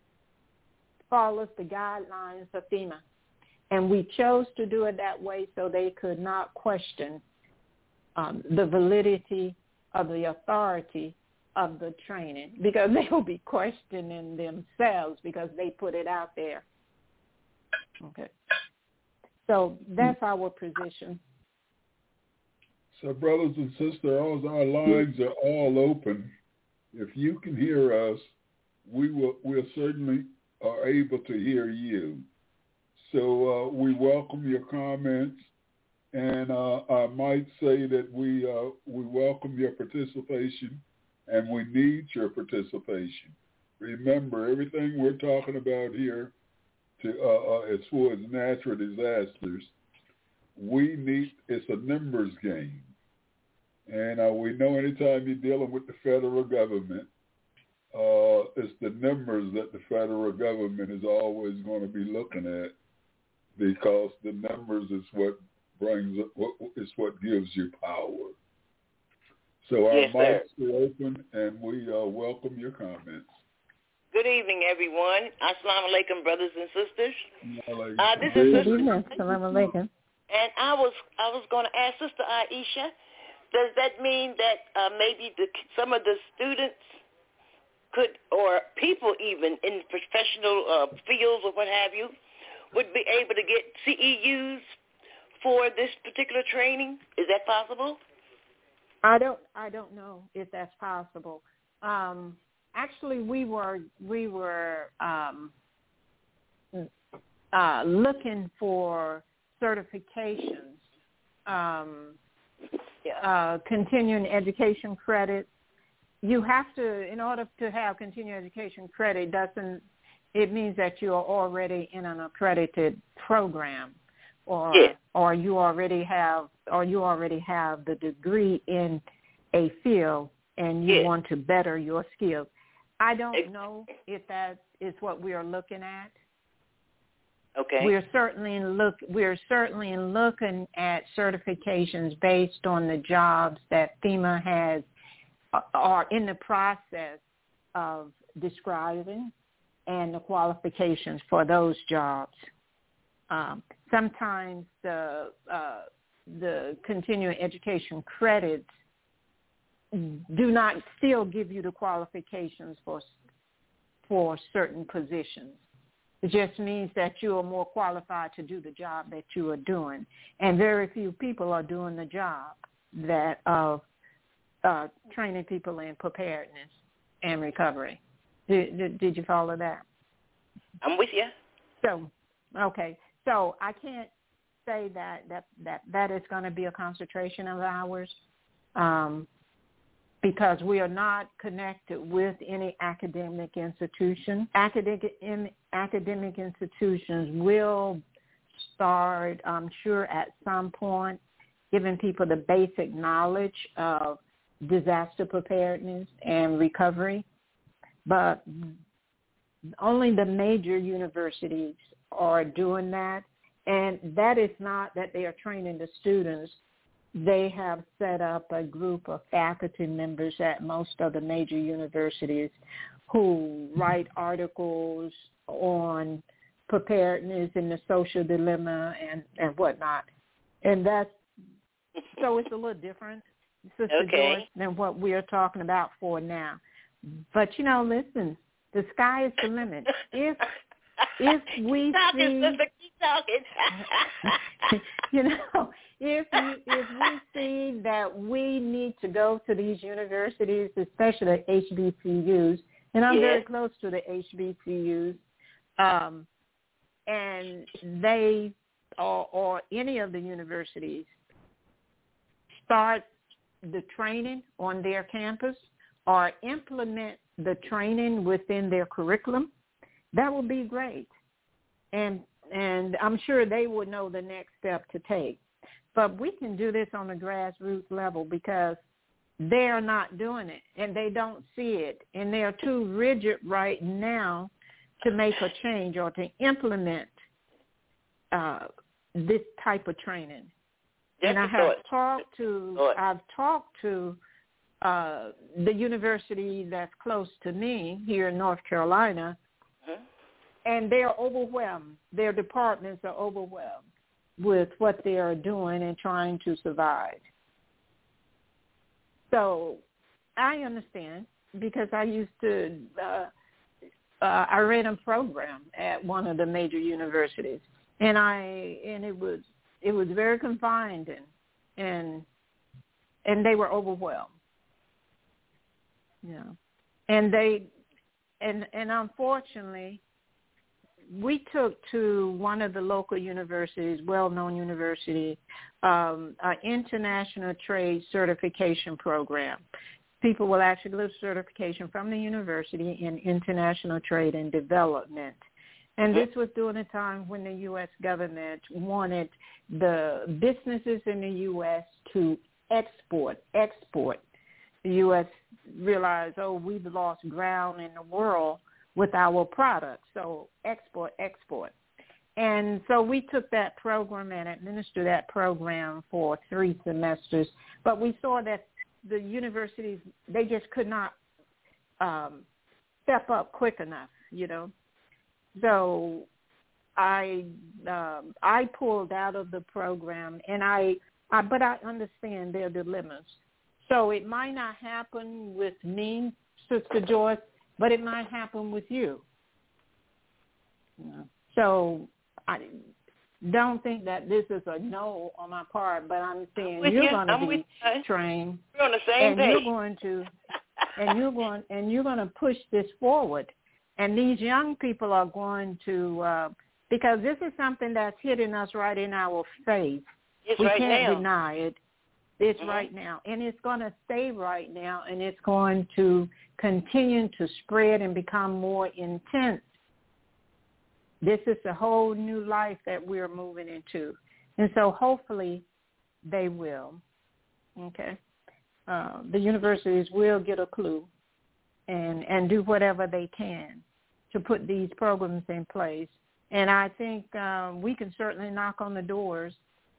C: follows the guidelines of FEMA, and we chose to do it that way so they could not question the validity of the authority of the training, because they will be questioning themselves because they put it out there. Okay. So that's our position.
B: So, brothers and sisters, our lines are all open. If you can hear us, we certainly are able to hear you. So we welcome your comments, and I might say that we welcome your participation, and we need your participation. Remember, everything we're talking about here, as far as natural disasters, it's a numbers game. And we know anytime you're dealing with the federal government, it's the numbers that the federal government is always going to be looking at, because the numbers is what gives you power. So our mics are open, and we welcome your comments.
A: Good evening, everyone. Assalamu alaikum, brothers and sisters. This
C: Good
A: is
C: evening. Assalamu alaikum.
A: And I was going to ask Sister Aisha, does that mean that maybe some of the students could, or people even in professional fields or what have you, would be able to get CEUs for this particular training? Is that possible?
C: I don't know if that's possible. Actually, we were looking for certifications, continuing education credit. You have to, in order to have continuing education credit, it means that you are already in an accredited program, or you already have the degree in a field, and you want to better your skills. I don't know if that is what we are looking at.
A: Okay.
C: We're certainly looking at certifications based on the jobs that FEMA are in the process of describing and the qualifications for those jobs. Sometimes the continuing education credits do not still give you the qualifications for certain positions. It just means that you are more qualified to do the job that you are doing. And very few people are doing the job that of training people in preparedness and recovery. Did you follow that?
A: I'm with you.
C: So, okay. So I can't say that is going to be a concentration of ours, because we are not connected with any academic institution. Academic institutions will start, I'm sure, at some point, giving people the basic knowledge of disaster preparedness and recovery. But only the major universities are doing that. And that is not that they are training the students. They have set up a group of faculty members at most of the major universities who write articles on preparedness and the social dilemma and whatnot. And so it's a little different, Sister Joyce, than what we are talking about for now. But, listen, the sky is the limit. If we
A: keep talking.
C: If we see that we need to go to these universities, especially HBCUs, and I'm very close to the HBCUs, and they or any of the universities start the training on their campus or implement the training within their curriculum, that would be great. And I'm sure they would know the next step to take. But we can do this on a grassroots level because they are not doing it and they don't see it. And they are too rigid right now to make a change or to implement this type of training. And I have talked to the university that's close to me here in North Carolina, and they are overwhelmed. Their departments are overwhelmed with what they are doing and trying to survive. So I understand because I used to, I ran a program at one of the major universities, and it was very confined and they were overwhelmed. And unfortunately, we took to one of the local universities, well-known university, an international trade certification program. People will actually get certification from the university in international trade and development. And this was during a time when the U.S. government wanted the businesses in the U.S. to export. The U.S. realized, we've lost ground in the world with our products, so export. And so we took that program and administered that program for 3 semesters, but we saw that the universities, they just could not step up quick enough, So I pulled out of the program, and but I understand their dilemmas. So it might not happen with me, Sister Joyce, but it might happen with you. So I don't think that this is a no on my part, but I'm saying you're going to be trained.
A: We're on the same page.
C: You're going to push this forward. And these young people are going to, because this is something that's hitting us right in our face. We can't deny it. It's right now. And it's going to stay right now, and it's going to continue to spread and become more intense. This is a whole new life that we're moving into. And so hopefully they will. Okay. The universities will get a clue and do whatever they can to put these programs in place. And I think we can certainly knock on the doors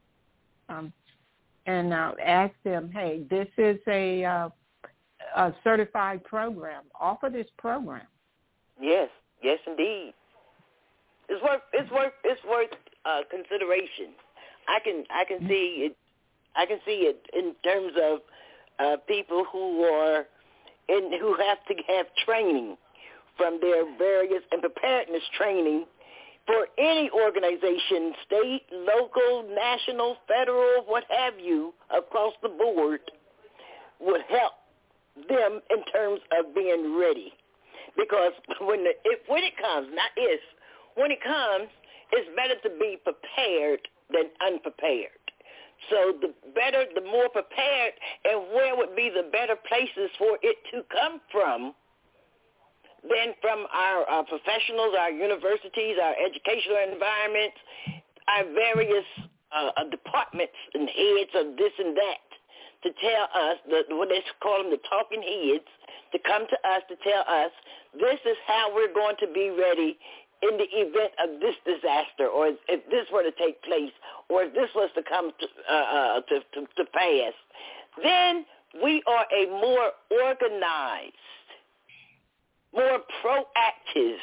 C: and ask them, hey, this is a certified program. Offer this program.
A: Yes, indeed. It's worth consideration. I can see it. I can see it in terms of people who have to have training from their various and preparedness training for any organization, state, local, national, federal, what have you, across the board, would help them in terms of being ready. Because when it comes, it's better to be prepared than unprepared. So the more prepared, and where would be the better places for it to come from than from our professionals, our universities, our educational environments, our various departments and heads of this and that, to tell us, what they call them, the talking heads, to come to us to tell us this is how we're going to be ready in the event of this disaster, or if this were to take place, or if this was to come to pass. Then we are a more organized, more proactive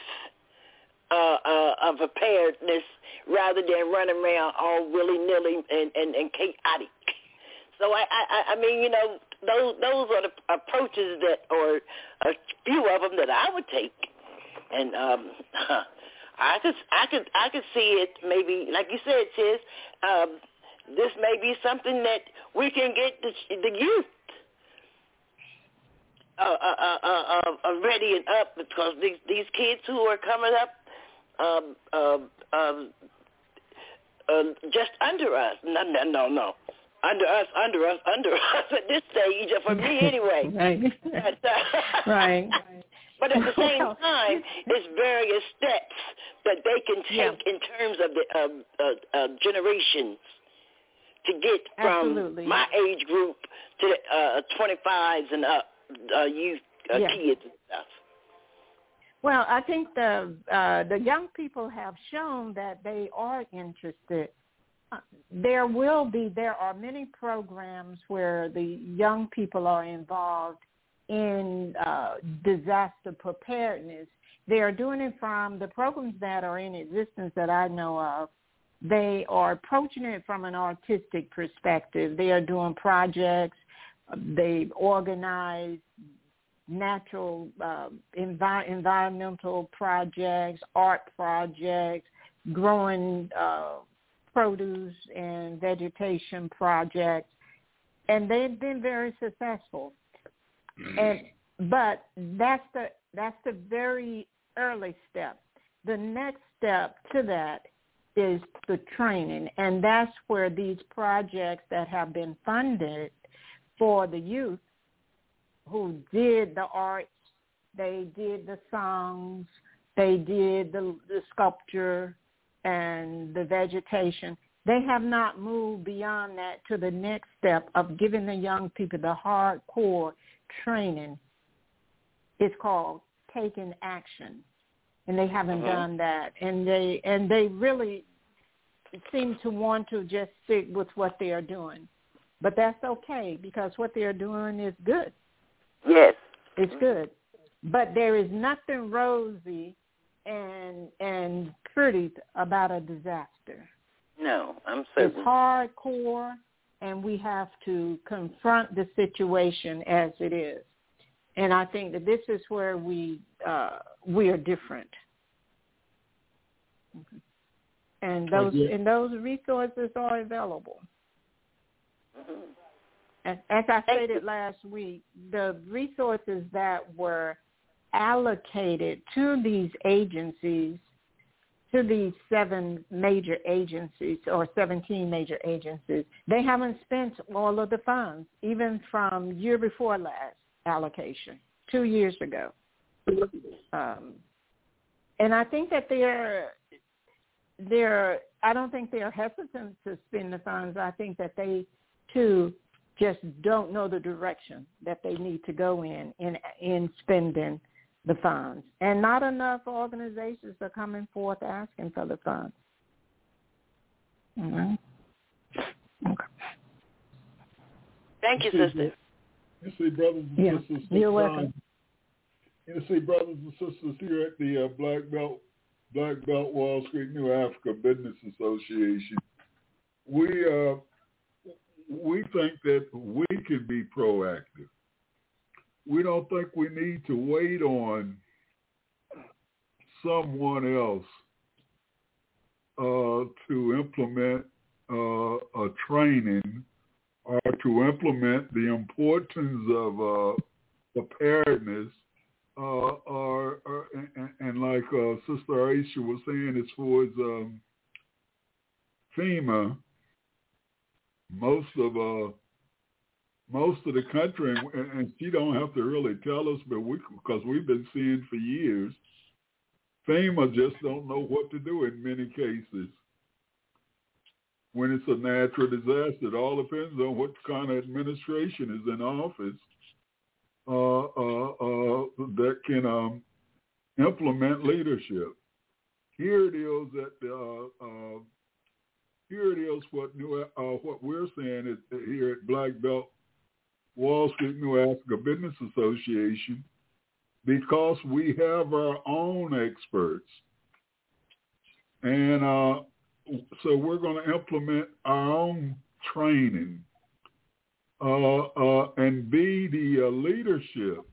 A: preparedness rather than running around all willy-nilly and chaotic. So I mean, those are the approaches that, or a few of them that I would take, and I could see it maybe, like you said, Sis. This may be something that we can get the youth ready and up, because these kids who are coming up just under us. No. Under us at this stage, for me anyway.
C: Right.
A: But,
C: right.
A: But at the same time, there's various steps that they can take in terms of the generations to get from my age group to 25s and up, youth, kids and stuff.
C: Well, I think the young people have shown that they are interested. There are many programs where the young people are involved in disaster preparedness. They are doing it from the programs that are in existence that I know of. They are approaching it from an artistic perspective. They are doing projects. They organize natural environmental projects, art projects, growing produce and vegetation projects, and they've been very successful. But that's the very early step. The next step to that is the training, and that's where these projects that have been funded for the youth who did the arts, they did the songs, they did the sculpture and the vegetation. They have not moved beyond that to the next step of giving the young people the hardcore training. It's called taking action, and they haven't done that. And they really seem to want to just stick with what they are doing. But that's okay, because what they are doing is good.
A: Yes.
C: It's good. But there is nothing rosy and pretty about a disaster.
A: No, I'm certain.
C: It's hardcore, and we have to confront the situation as it is. And I think that this is where we are different. And those resources are available. As I stated last week, the resources that were allocated to these agencies, to these 7 major agencies or 17 major agencies, they haven't spent all of the funds, even from year before last allocation, 2 years ago. And I think that I don't think they're hesitant to spend the funds. I think that they, too, just don't know the direction that they need to go in spending the funds. And not enough organizations are coming forth asking for the funds. Mm-hmm. Okay.
A: Thank you, sister.
B: You see, brothers and sisters.
C: You're welcome.
B: You see, brothers and sisters, here at the Black Belt Wall Street New Africa Business Association, we think that we can be proactive. We don't think we need to wait on someone else to implement a training or to implement the importance of preparedness, and like Sister Aisha was saying, as far as FEMA, most of the country, and she don't have to really tell us, but because we've been seeing for years, FEMA just don't know what to do in many cases. When it's a natural disaster, it all depends on what kind of administration is in office that can implement leadership. Here it is what we're saying is here at Black Belt Wall Street New Africa Business Association, because we have our own experts. And so we're going to implement our own training and be the leadership.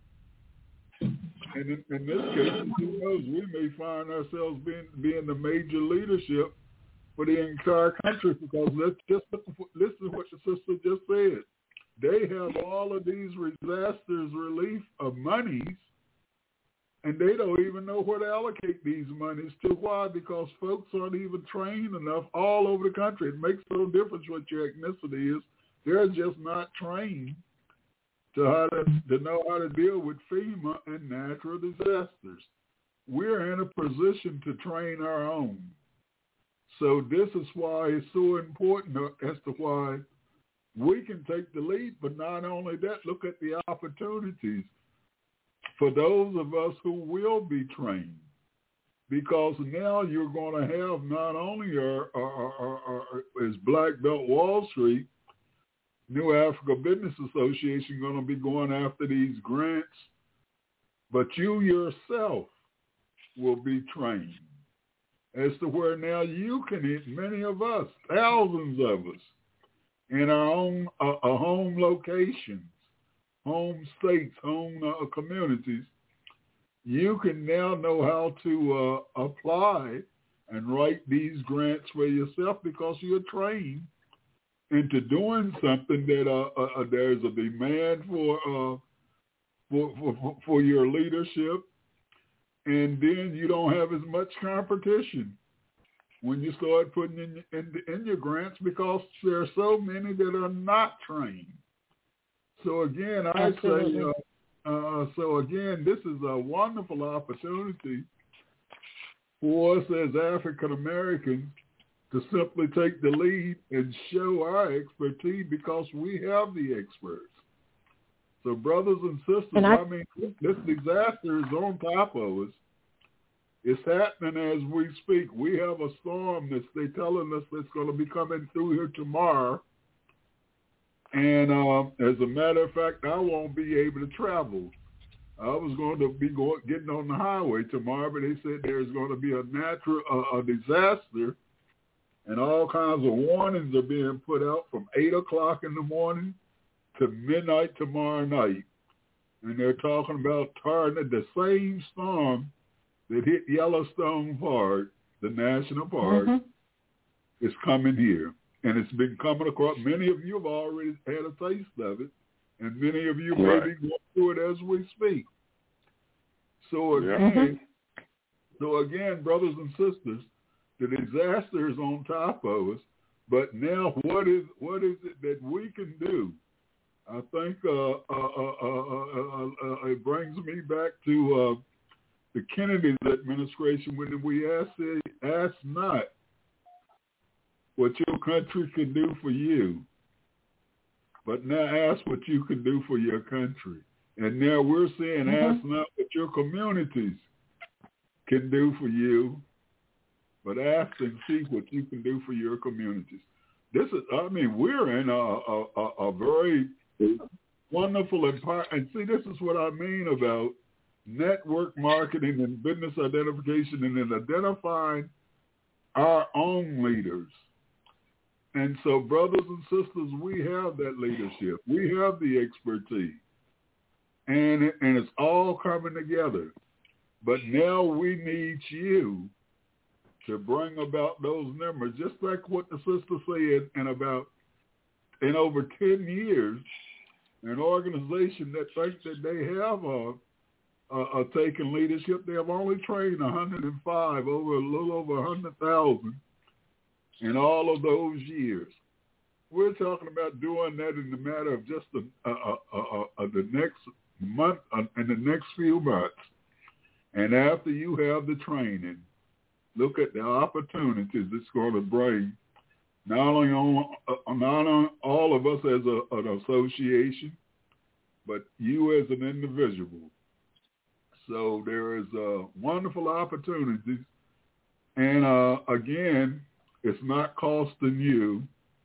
B: And in this case, who knows, we may find ourselves being the major leadership for the entire country, because listen to what the sister just said. They have all of these disasters relief of monies, and they don't even know where to allocate these monies to. Why? Because folks aren't even trained enough all over the country. It makes no difference what your ethnicity is. They're just not trained to know how to deal with FEMA and natural disasters. We're in a position to train our own. So this is why it's so important as to why we can take the lead, but not only that, look at the opportunities for those of us who will be trained. Because now you're going to have not only as Black Belt Wall Street, New Africa Business Association going to be going after these grants, but you yourself will be trained as to where now you can hit many of us, thousands of us, in our own home locations, home states, home communities. You can now know how to apply and write these grants for yourself because you're trained into doing something that there's a demand for your leadership, and then you don't have as much competition when you start putting in your grants, because there are so many that are not trained. So again, I say, this is a wonderful opportunity for us as African Americans to simply take the lead and show our expertise, because we have the experts. So brothers and sisters, this disaster is on top of us. It's happening as we speak. We have a storm they're telling us that's going to be coming through here tomorrow. And as a matter of fact, I won't be able to travel I was going to be getting on the highway tomorrow, but they said there's going to be a natural a disaster, and all kinds of warnings are being put out from 8 o'clock in the morning to midnight tomorrow night. And they're talking about the same storm that hit Yellowstone Park, the national park, is coming here. And it's been coming across. Many of you have already had a taste of it, and many of you may be going through it as we speak. So again, brothers and sisters, the disaster is on top of us. But now, what is it that we can do? I think it brings me back to the Kennedy administration when we ask not what your country can do for you, but now ask what you can do for your country. And now we're saying ask not what your communities can do for you, but ask and see what you can do for your communities. This is, we're in a very wonderful and see, this is what I mean about network marketing and business identification and then identifying our own leaders. And so, brothers and sisters, we have that leadership. We have the expertise. And it's all coming together. But now we need you to bring about those numbers, just like what the sister said, in over 10 years, an organization that thinks that they have taken leadership, they have only trained 105, over a little over 100,000 in all of those years. We're talking about doing that in the matter of just the next month, in the next few months. And after you have the training, look at the opportunities it's going to bring, not only on all of us as an association, but you as an individual. So there is wonderful opportunities. And again, it's not costing you,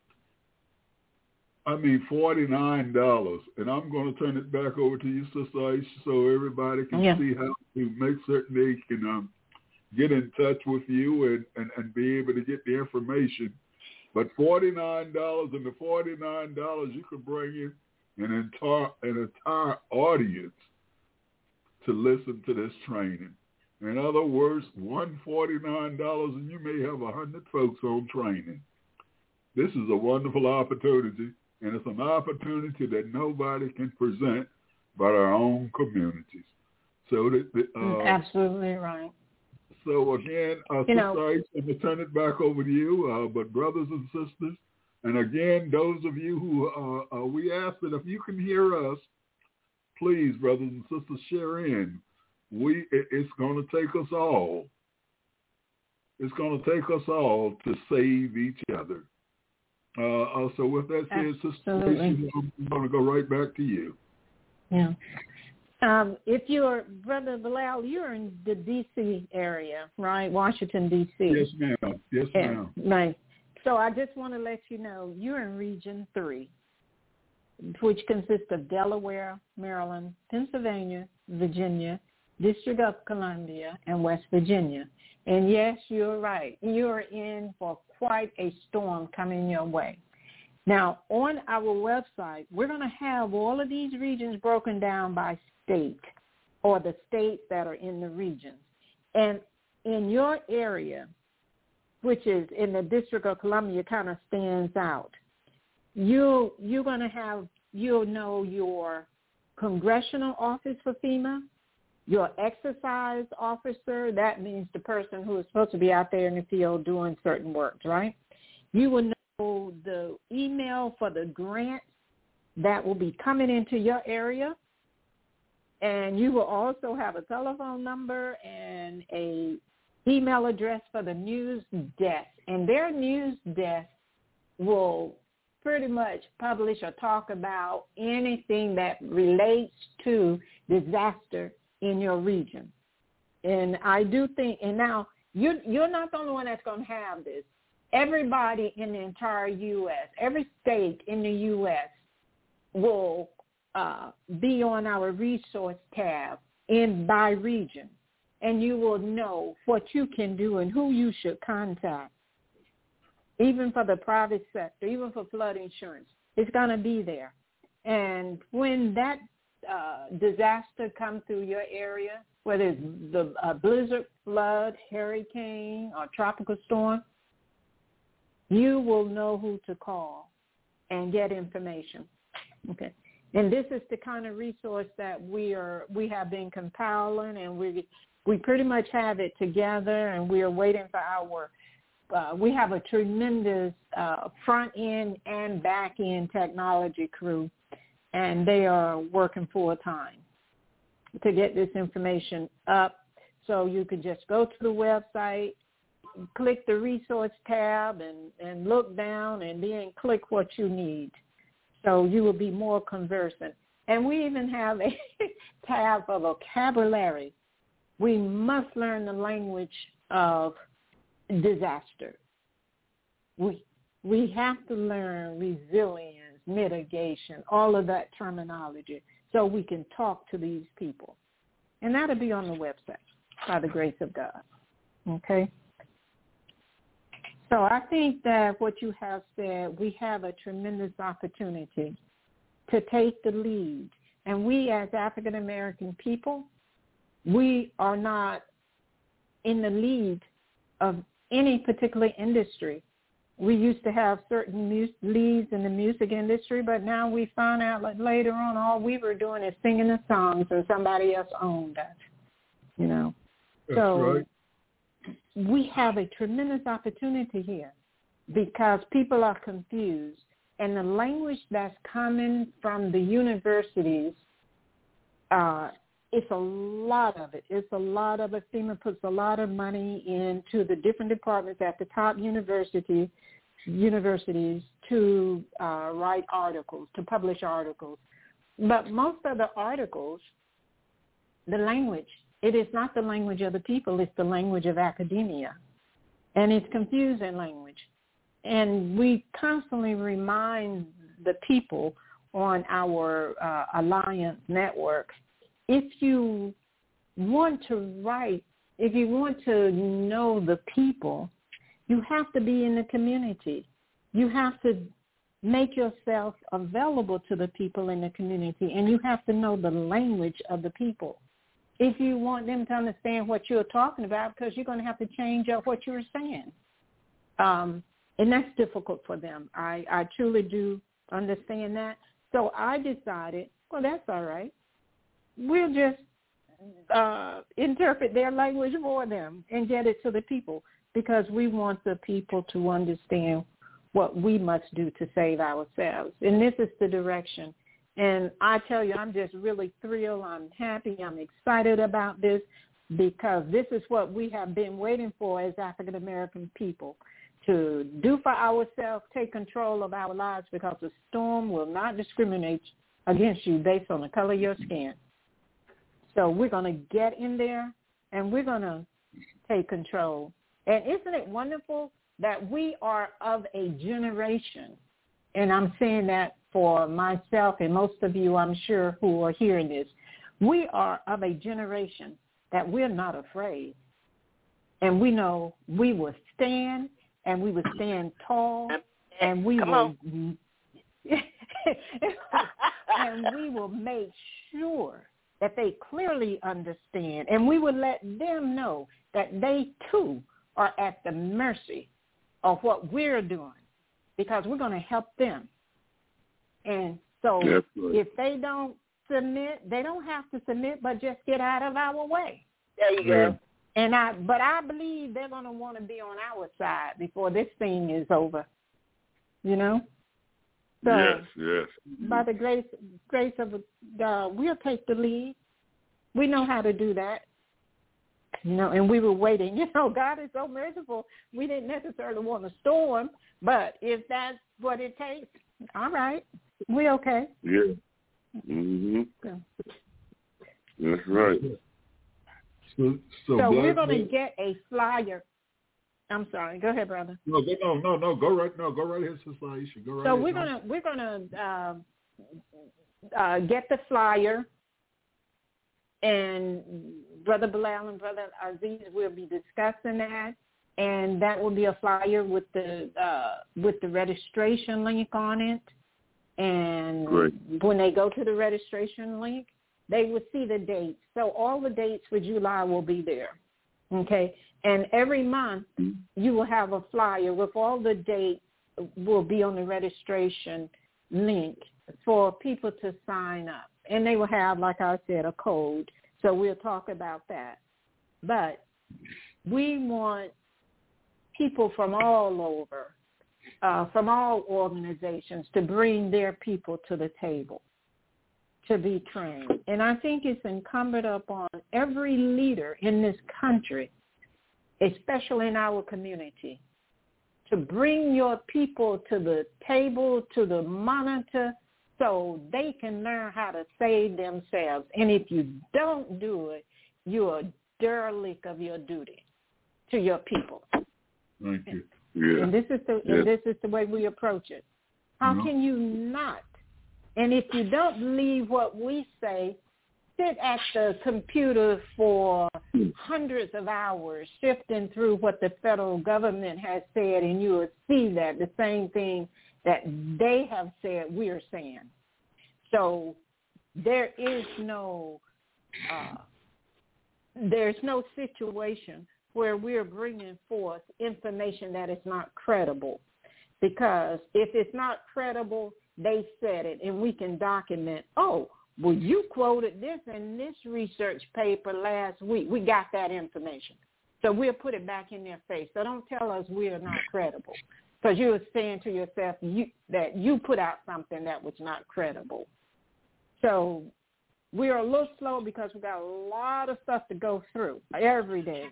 B: $49. And I'm going to turn it back over to you, Sister Aisha, so everybody can see how to make certain they can get in touch with you and be able to get the information. But $49, and the $49, you can bring in an entire audience to listen to this training. In other words, $149, and you may have 100 folks on training. This is a wonderful opportunity, and it's an opportunity that nobody can present but our own communities. So
C: absolutely right.
B: So again, Sister Aisha, I'm going to turn it back over to you. But brothers and sisters, and again, those of you who we ask that if you can hear us, please, brothers and sisters, share in. It's going to take us all. It's going to take us all to save each other. So with that said, Sister Aisha, I'm going to go right back to you.
C: Yeah. If you're, Brother Bilal, you're in the D.C. area, right? Washington, D.C.
B: Yes, ma'am. Yes, ma'am.
C: Right. So I just want to let you know you're in Region 3, which consists of Delaware, Maryland, Pennsylvania, Virginia, District of Columbia, and West Virginia. And yes, you're right. You're in for quite a storm coming your way. Now, on our website, we're going to have all of these regions broken down by state, or the states that are in the regions. And in your area, which is in the District of Columbia, kind of stands out. You're going to have, you'll know your congressional office for FEMA, your exercise officer, that means the person who is supposed to be out there in the field doing certain works, right? You will know the email for the grants that will be coming into your area, and you will also have a telephone number and a email address for the news desk, and their news desk will pretty much publish or talk about anything that relates to disaster in your region. And I do think, and now you're not the only one that's going to have this. Everybody in the entire U.S., every state in the U.S. will be on our resource tab by region, and you will know what you can do and who you should contact, even for the private sector, even for flood insurance. It's going to be there. And when that disaster comes through your area, whether it's the blizzard, flood, hurricane, or tropical storm, you will know who to call and get information. Okay. And this is the kind of resource that we have been compiling, and we pretty much have it together, and we are waiting for our. We have a tremendous front end and back end technology crew, and they are working full time to get this information up. So you can just go to the website, click the resource tab, and look down, and then click what you need. So you will be more conversant. And we even have a tab for vocabulary. We must learn the language of disaster. We have to learn resilience, mitigation, all of that terminology, so we can talk to these people. And that'll be on the website by the grace of God. Okay? So I think that what you have said, we have a tremendous opportunity to take the lead. And we as African American people, we are not in the lead of any particular industry. We used to have certain leads in the music industry, but now we found out that later on all we were doing is singing the songs and somebody else owned us, you know.
B: That's
C: so
B: right.
C: We have a tremendous opportunity here because people are confused, and the language that's coming from the universities, it's a lot of it. It's a lot of it. FEMA puts a lot of money into the different departments at the top universities to write articles, to publish articles. But most of the articles, the language, it is not the language of the people. It's the language of academia. And it's confusing language. And we constantly remind the people on our Alliance network, if you want to write, if you want to know the people, you have to be in the community. You have to make yourself available to the people in the community, and you have to know the language of the people. If you want them to understand what you're talking about, because you're going to have to change up what you're saying. And that's difficult for them. I truly do understand that. So I decided, well, that's all right. We'll just interpret their language for them and get it to the people, because we want the people to understand what we must do to save ourselves. And this is the direction. And I tell you, I'm just really thrilled. I'm happy. I'm excited about this, because this is what we have been waiting for as African American people, to do for ourselves, take control of our lives, because the storm will not discriminate against you based on the color of your skin. So we're going to get in there, and we're going to take control. And isn't it wonderful that we are of a generation, and I'm saying that for myself and most of you, I'm sure, who are hearing this, we are of a generation that we're not afraid. And we know we will stand, and we will stand tall, and we will and we will make sure that they clearly understand, and we will let them know that they too are at the mercy of what we're doing, because we're going to help them. And so if they don't submit, they don't have to submit, but just get out of our way.
A: There you go.
C: But I believe they're going to want to be on our side before this thing is over, you know? So
D: yes.
C: By the grace of God, we'll take the lead. We know how to do that. You know, and we were waiting. You know, God is so merciful. We didn't necessarily want a storm, but if that's what it takes, all right, we okay.
D: Yeah. Mhm.
C: So.
D: That's right.
B: So
C: we're going to get a flyer. I'm sorry. Go ahead, brother.
B: No. Go right ahead, Sister Aisha. Go right ahead.
C: So we're gonna get the flyer, and Brother Bilal and Brother Aziz will be discussing that, and that will be a flyer with the registration link on it. And
D: Great.
C: When they go to the registration link, they will see the dates. So all the dates for July will be there, okay? And every month you will have a flyer with all the dates will be on the registration link for people to sign up. And they will have, like I said, a code. So we'll talk about that. But we want people from all over, from all organizations, to bring their people to the table to be trained. And I think it's incumbent upon every leader in this country, especially in our community, to bring your people to the table, to the monitor, so they can learn how to save themselves. And if you don't do it, you're a derelict of your duty to your people.
B: Thank you.
D: Yeah.
C: And this is the way we approach it. How can you not? And if you don't believe what we say, sit at the computer for hundreds of hours sifting through what the federal government has said, and you will see that the same thing that they have said we're saying. So there is no there's no situation where we're bringing forth information that is not credible, because if it's not credible, they said it, and we can document, oh, well, you quoted this in this research paper last week. We got that information. So we'll put it back in their face. So don't tell us we are not credible, because you were saying to yourself that you put out something that was not credible. So we are a little slow because we got a lot of stuff to go through every day.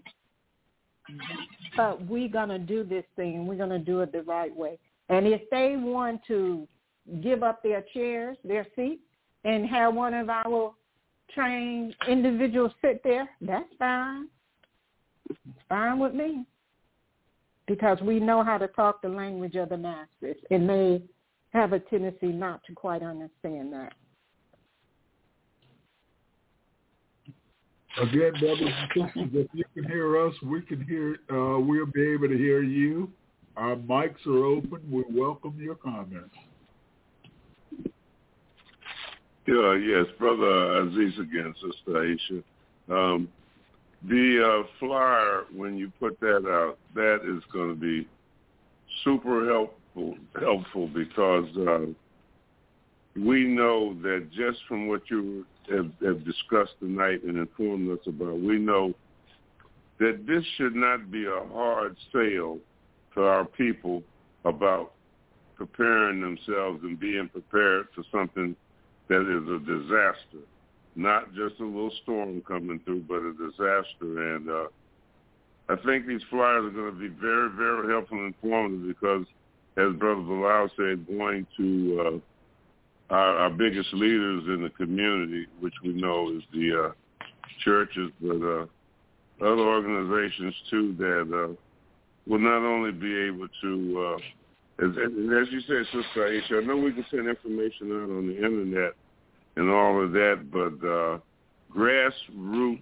C: But we're going to do this thing, and we're going to do it the right way. And if they want to give up their chairs, their seats, and have one of our trained individuals sit there, that's fine. It's fine with me. Because we know how to talk the language of the masses, and they have a tendency not to quite understand that.
B: Again, brothers and sisters, if you can hear us, we can hear. We'll be able to hear you. Our mics are open. We welcome your comments.
D: Yes, Brother Aziz again, Sister Aisha. The flyer, when you put that out, that is going to be super helpful because we know that just from what you have discussed tonight and informed us about, we know that this should not be a hard sale to our people about preparing themselves and being prepared for something that is a disaster, not just a little storm coming through, but a disaster. And I think these flyers are going to be very, very helpful and informative because, as Brother Bilal said, going to our biggest leaders in the community, which we know is the churches, but other organizations too that will not only be able to, as you said, Sister Aisha, I know we can send information out on the internet and all of that, but grassroots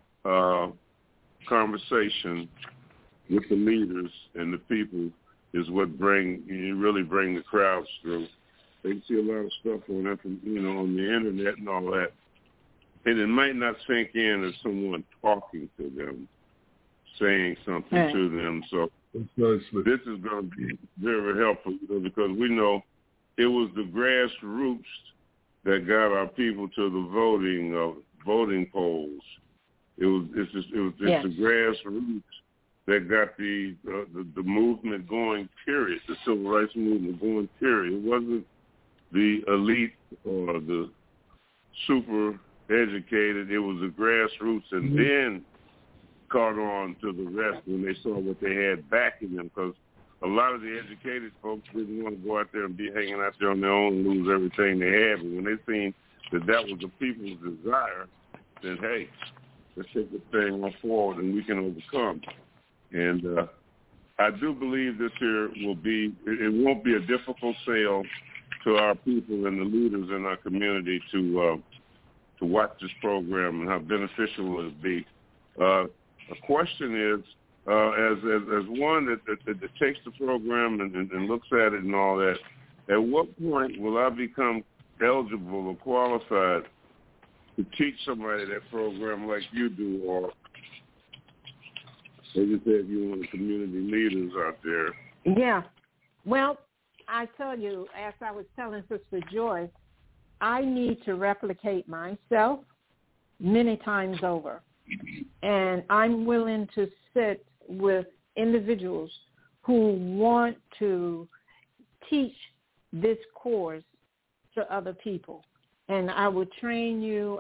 D: conversation with the leaders and the people is what really bring the crowds through. They can see a lot of stuff on that, on the internet and all that, and it might not sink in as someone talking to them, saying something to them. So this is going to be very helpful because we know it was the grassroots that got our people to the voting polls. It's the grassroots that got the movement going. Period. The civil rights movement going. Period. It wasn't the elite or the super educated. It was the grassroots, and then caught on to the rest when they saw what they had backing them, because a lot of the educated folks didn't want to go out there and be hanging out there on their own and lose everything they had. But when they seen that was the people's desire, then, hey, let's take this thing on forward and we can overcome. And I do believe this year it won't be a difficult sale to our people and the leaders in our community to watch this program and how beneficial it will be. A question is, as one that takes the program and looks at it and all that, at what point will I become eligible or qualified to teach somebody that program like you do, or as you said, you're one of the community leaders out there?
C: Yeah. Well, I tell you, as I was telling Sister Joyce, I need to replicate myself many times over. And I'm willing to sit with individuals who want to teach this course to other people. And I will train you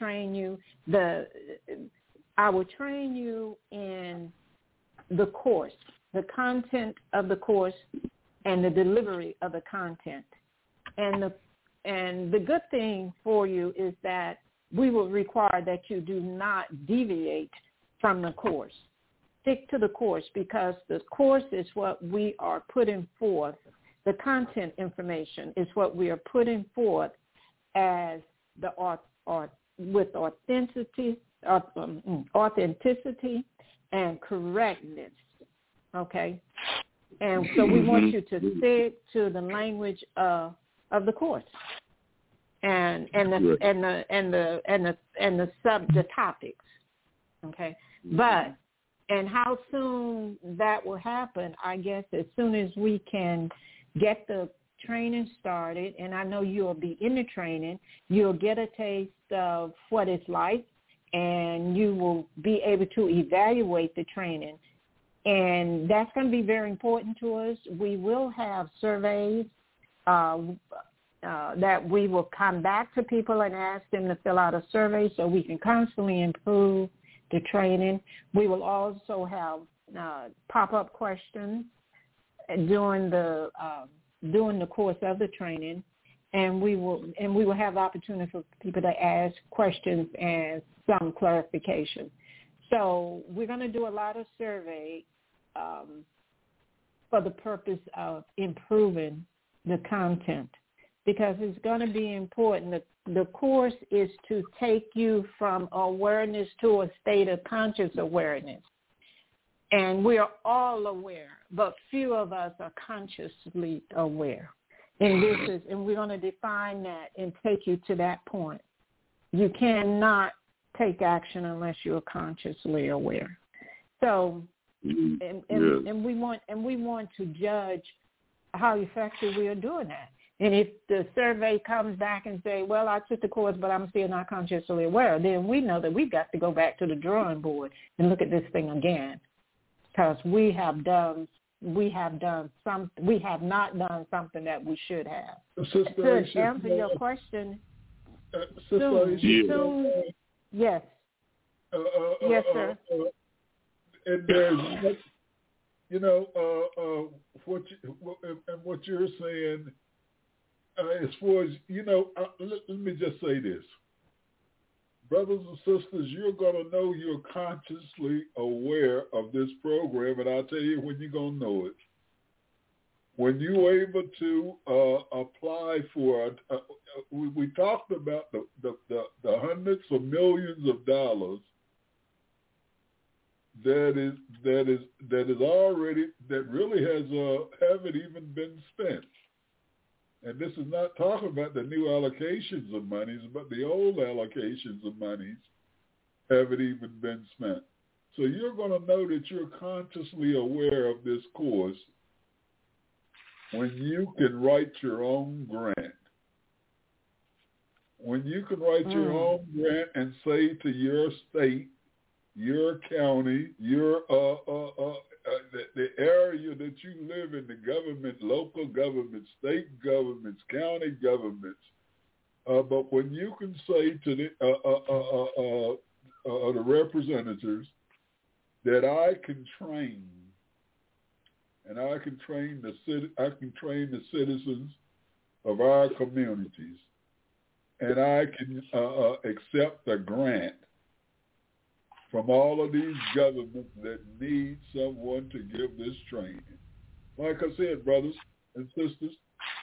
C: in the course, the content of the course, and the delivery of the content. And the good thing for you is that we will require that you do not deviate from the course. Stick to the course, because the course is what we are putting forth. The content information is what we are putting forth as with authenticity and correctness. Okay, and so we want you to stick to the language of the course and the topics. Okay, but and how soon that will happen? I guess as soon as we can get the training started, and I know you'll be in the training, you'll get a taste of what it's like, and you will be able to evaluate the training. And that's going to be very important to us. We will have surveys that we will come back to people and ask them to fill out a survey so we can constantly improve the training. We will also have pop-up questions during the course of the training, and we will have opportunity for people to ask questions and some clarification. So we're going to do a lot of survey for the purpose of improving the content, because it's going to be important. The course is to take you from awareness to a state of conscious awareness. And we are all aware, but few of us are consciously aware. And we're going to define that and take you to that point. You cannot take action unless you're consciously aware. So, and we want to judge how effective we are doing that. And if the survey comes back and say, well, I took the course, but I'm still not consciously aware, then we know that we've got to go back to the drawing board and look at this thing again, because we have not done something that we should have. To answer your question, soon. Yes. Yes, sir.
B: And there's, what you're saying, as far as, let me just say this. Brothers and sisters, you're going to know you're consciously aware of this program, and I'll tell you when you're going to know it. When you're able to apply for it, we talked about the hundreds of millions of dollars that haven't even been spent. And this is not talking about the new allocations of monies, but the old allocations of monies haven't even been spent. So you're going to know that you're consciously aware of this course when you can write your own grant. When you can write your own grant and say to your state, your county, your the area that you live in, the government, local government, state governments, county governments. But when you can say to the representatives that I can train, and I can train the citizens of our communities, and I can accept a grant from all of these governments that need someone to give this training. Like I said, brothers and sisters,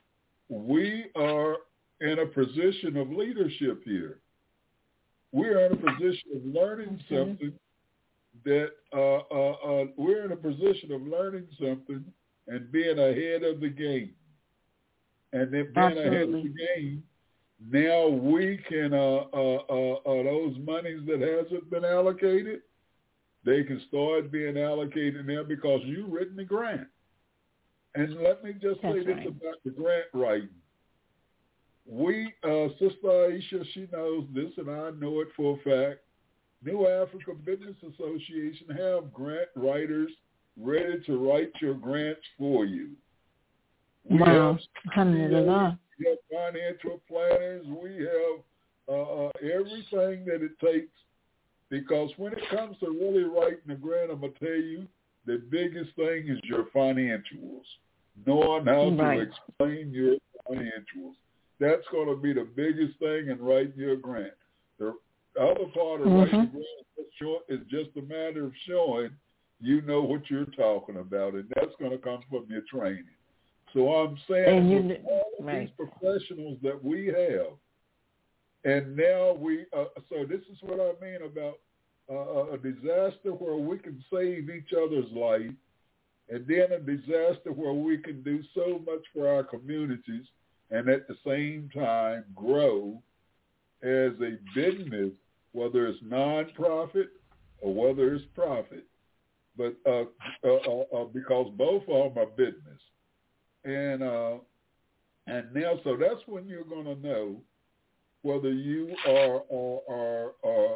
B: we are in a position of leadership here. We are in a position of learning something that we're in a position of learning something and being ahead of the game. And then being ahead of the game, now we can, those monies that hasn't been allocated, they can start being allocated now because you've written the grant. And let me just say this about the grant writing. We, Sister Aisha, she knows this, and I know it for a fact. New Africa Business Association have grant writers ready to write your grants for you. We have financial planners. We have everything that it takes, because when it comes to really writing a grant, I'm going to tell you, the biggest thing is your financials, knowing how to explain your financials. That's going to be the biggest thing in writing your grant. The other part of writing a grant is just a matter of showing you know what you're talking about, and that's going to come from your training. So I'm saying with all of these professionals that we have, and now we, so this is what I mean about a disaster where we can save each other's life, and then a disaster where we can do so much for our communities and at the same time grow as a business, whether it's nonprofit or whether it's profit, but because both of them are business. And now, so that's when you're going to know whether you are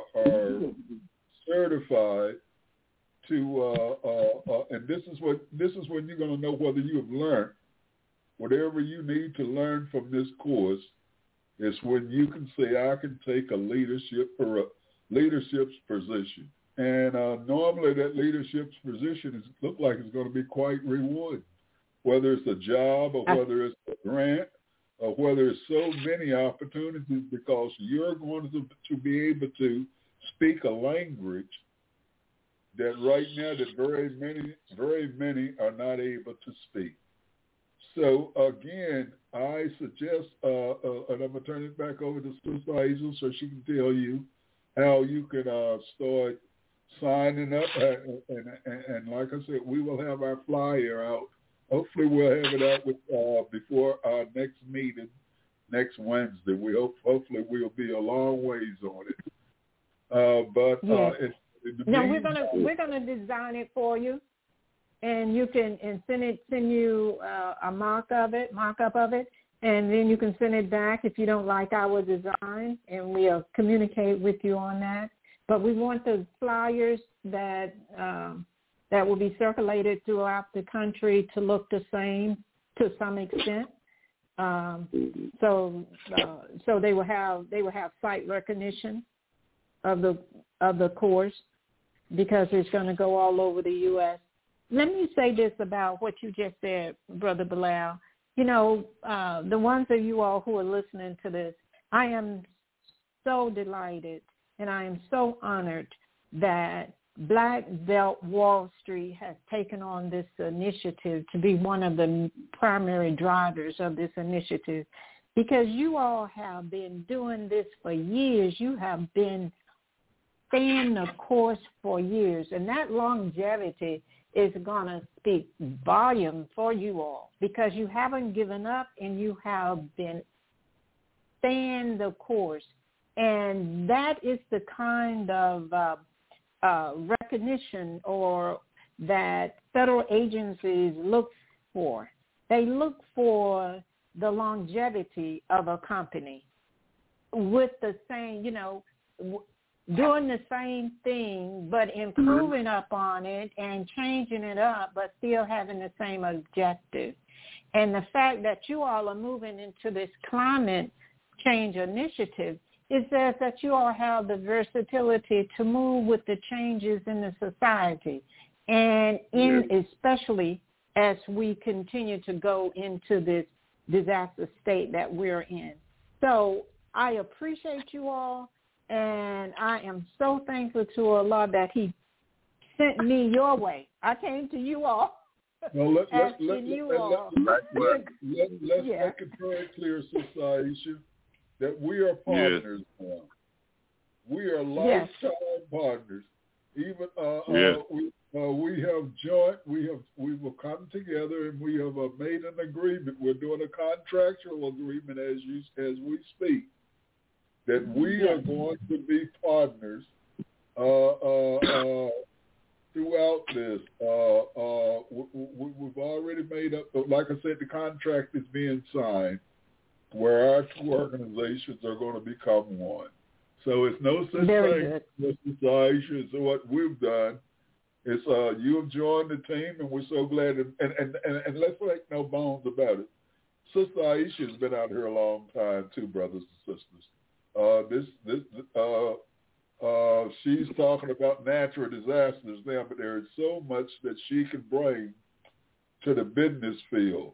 B: certified to, and this is when you're going to know whether you have learned whatever you need to learn from this course. Is when you can say, I can take a leadership's position. And normally that leadership's position look like it's going to be quite rewarding, whether it's a job or whether it's a grant or whether it's so many opportunities, because you're going to be able to speak a language that right now that very many are not able to speak. So again, I suggest, and I'm going to turn it back over to Sister Aisha so she can tell you how you can start signing up. And like I said, we will have our flyer out. Hopefully we'll have it out before our next meeting next Wednesday. Hopefully we'll be a long ways on it.
C: No, we're gonna design it for you. And you can send you a mock-up of it, and then you can send it back if you don't like our design, and we'll communicate with you on that. But we want the flyers that will be circulated throughout the country to look the same to some extent. So they will have site recognition of the course, because it's going to go all over the U.S. Let me say this about what you just said, Brother Bilal. You know, the ones of you all who are listening to this, I am so delighted and I am so honored that Black Belt Wall Street has taken on this initiative to be one of the primary drivers of this initiative, because you all have been doing this for years. You have been staying the course for years, and that longevity is going to speak volume for you all, because you haven't given up and you have been staying the course. And that is the kind of recognition or that federal agencies look for. They look for the longevity of a company with the same, doing the same thing, but improving upon it and changing it up, but still having the same objective. And the fact that you all are moving into this climate change initiative is that you all have the versatility to move with the changes in the society, and especially as we continue to go into this disaster state that we're in. So I appreciate you all. And I am so thankful to Allah that he sent me your way. I came to you all
B: No, let's
C: make it
B: very clear, Sister Aisha, that we are partners now. We are lifetime partners. Even we have will come together and we have made an agreement. We're doing a contractual agreement as we speak, that we are going to be partners throughout this. We've already made up. Like I said, the contract is being signed, where our two organizations are going to become one. So it's no such thing, Mr. Aisha. So what we've done is you have joined the team, and we're so glad. And let's make no bones about it. Sister Aisha has been out here a long time too, brothers and sisters. She's talking about natural disasters now, but there is so much that she can bring to the business field.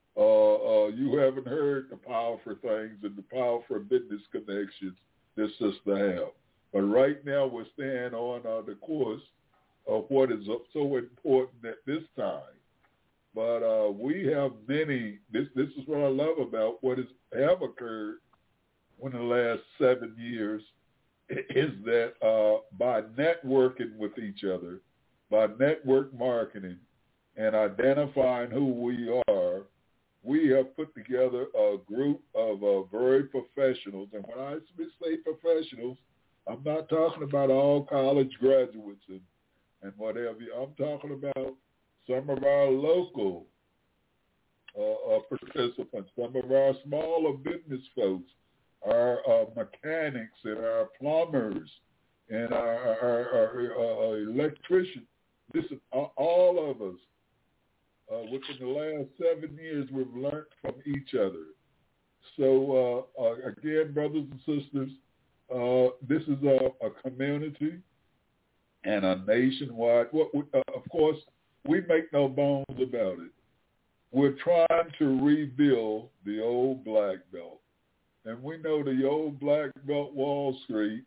B: You haven't heard the powerful things and the powerful business connections this sister have. But right now we're staying on the course of what is so important at this time. But we have many, this is what I love about what have occurred in the last 7 years, is that by networking with each other, by network marketing and identifying who we are, we have put together a group of very professionals. And when I say professionals, I'm not talking about all college graduates and whatever. I'm talking about some of our local participants, some of our smaller business folks, our mechanics and our plumbers and our electricians. Listen, all of us, within the last 7 years, we've learned from each other. So, again, brothers and sisters, this is a community and a nationwide. Of course, we make no bones about it. We're trying to rebuild the old Black Belt. And we know the old Black Belt, Wall Street,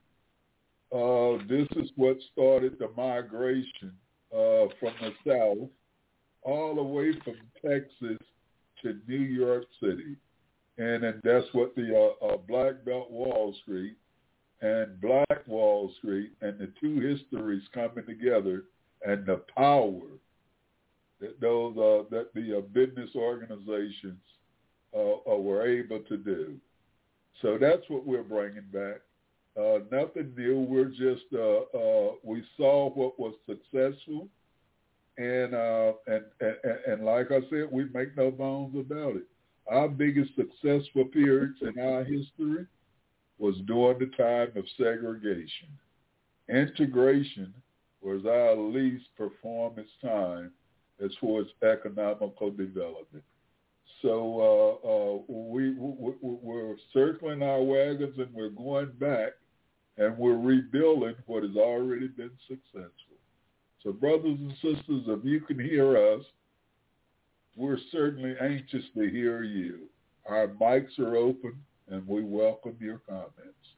B: this is what started the migration from the South all the way from Texas to New York City. And that's what the Black Belt Wall Street and Black Wall Street and the two histories coming together and the power that the business organizations were able to do. So that's what we're bringing back. Nothing new. We're just we saw what was successful, and like I said, we make no bones about it. Our biggest successful periods in our history was during the time of segregation. Integration was our least performance time as far as economical development. So we're circling our wagons and we're going back and we're rebuilding what has already been successful. So brothers and sisters, if you can hear us, we're certainly anxious to hear you. Our mics are open and we welcome your comments.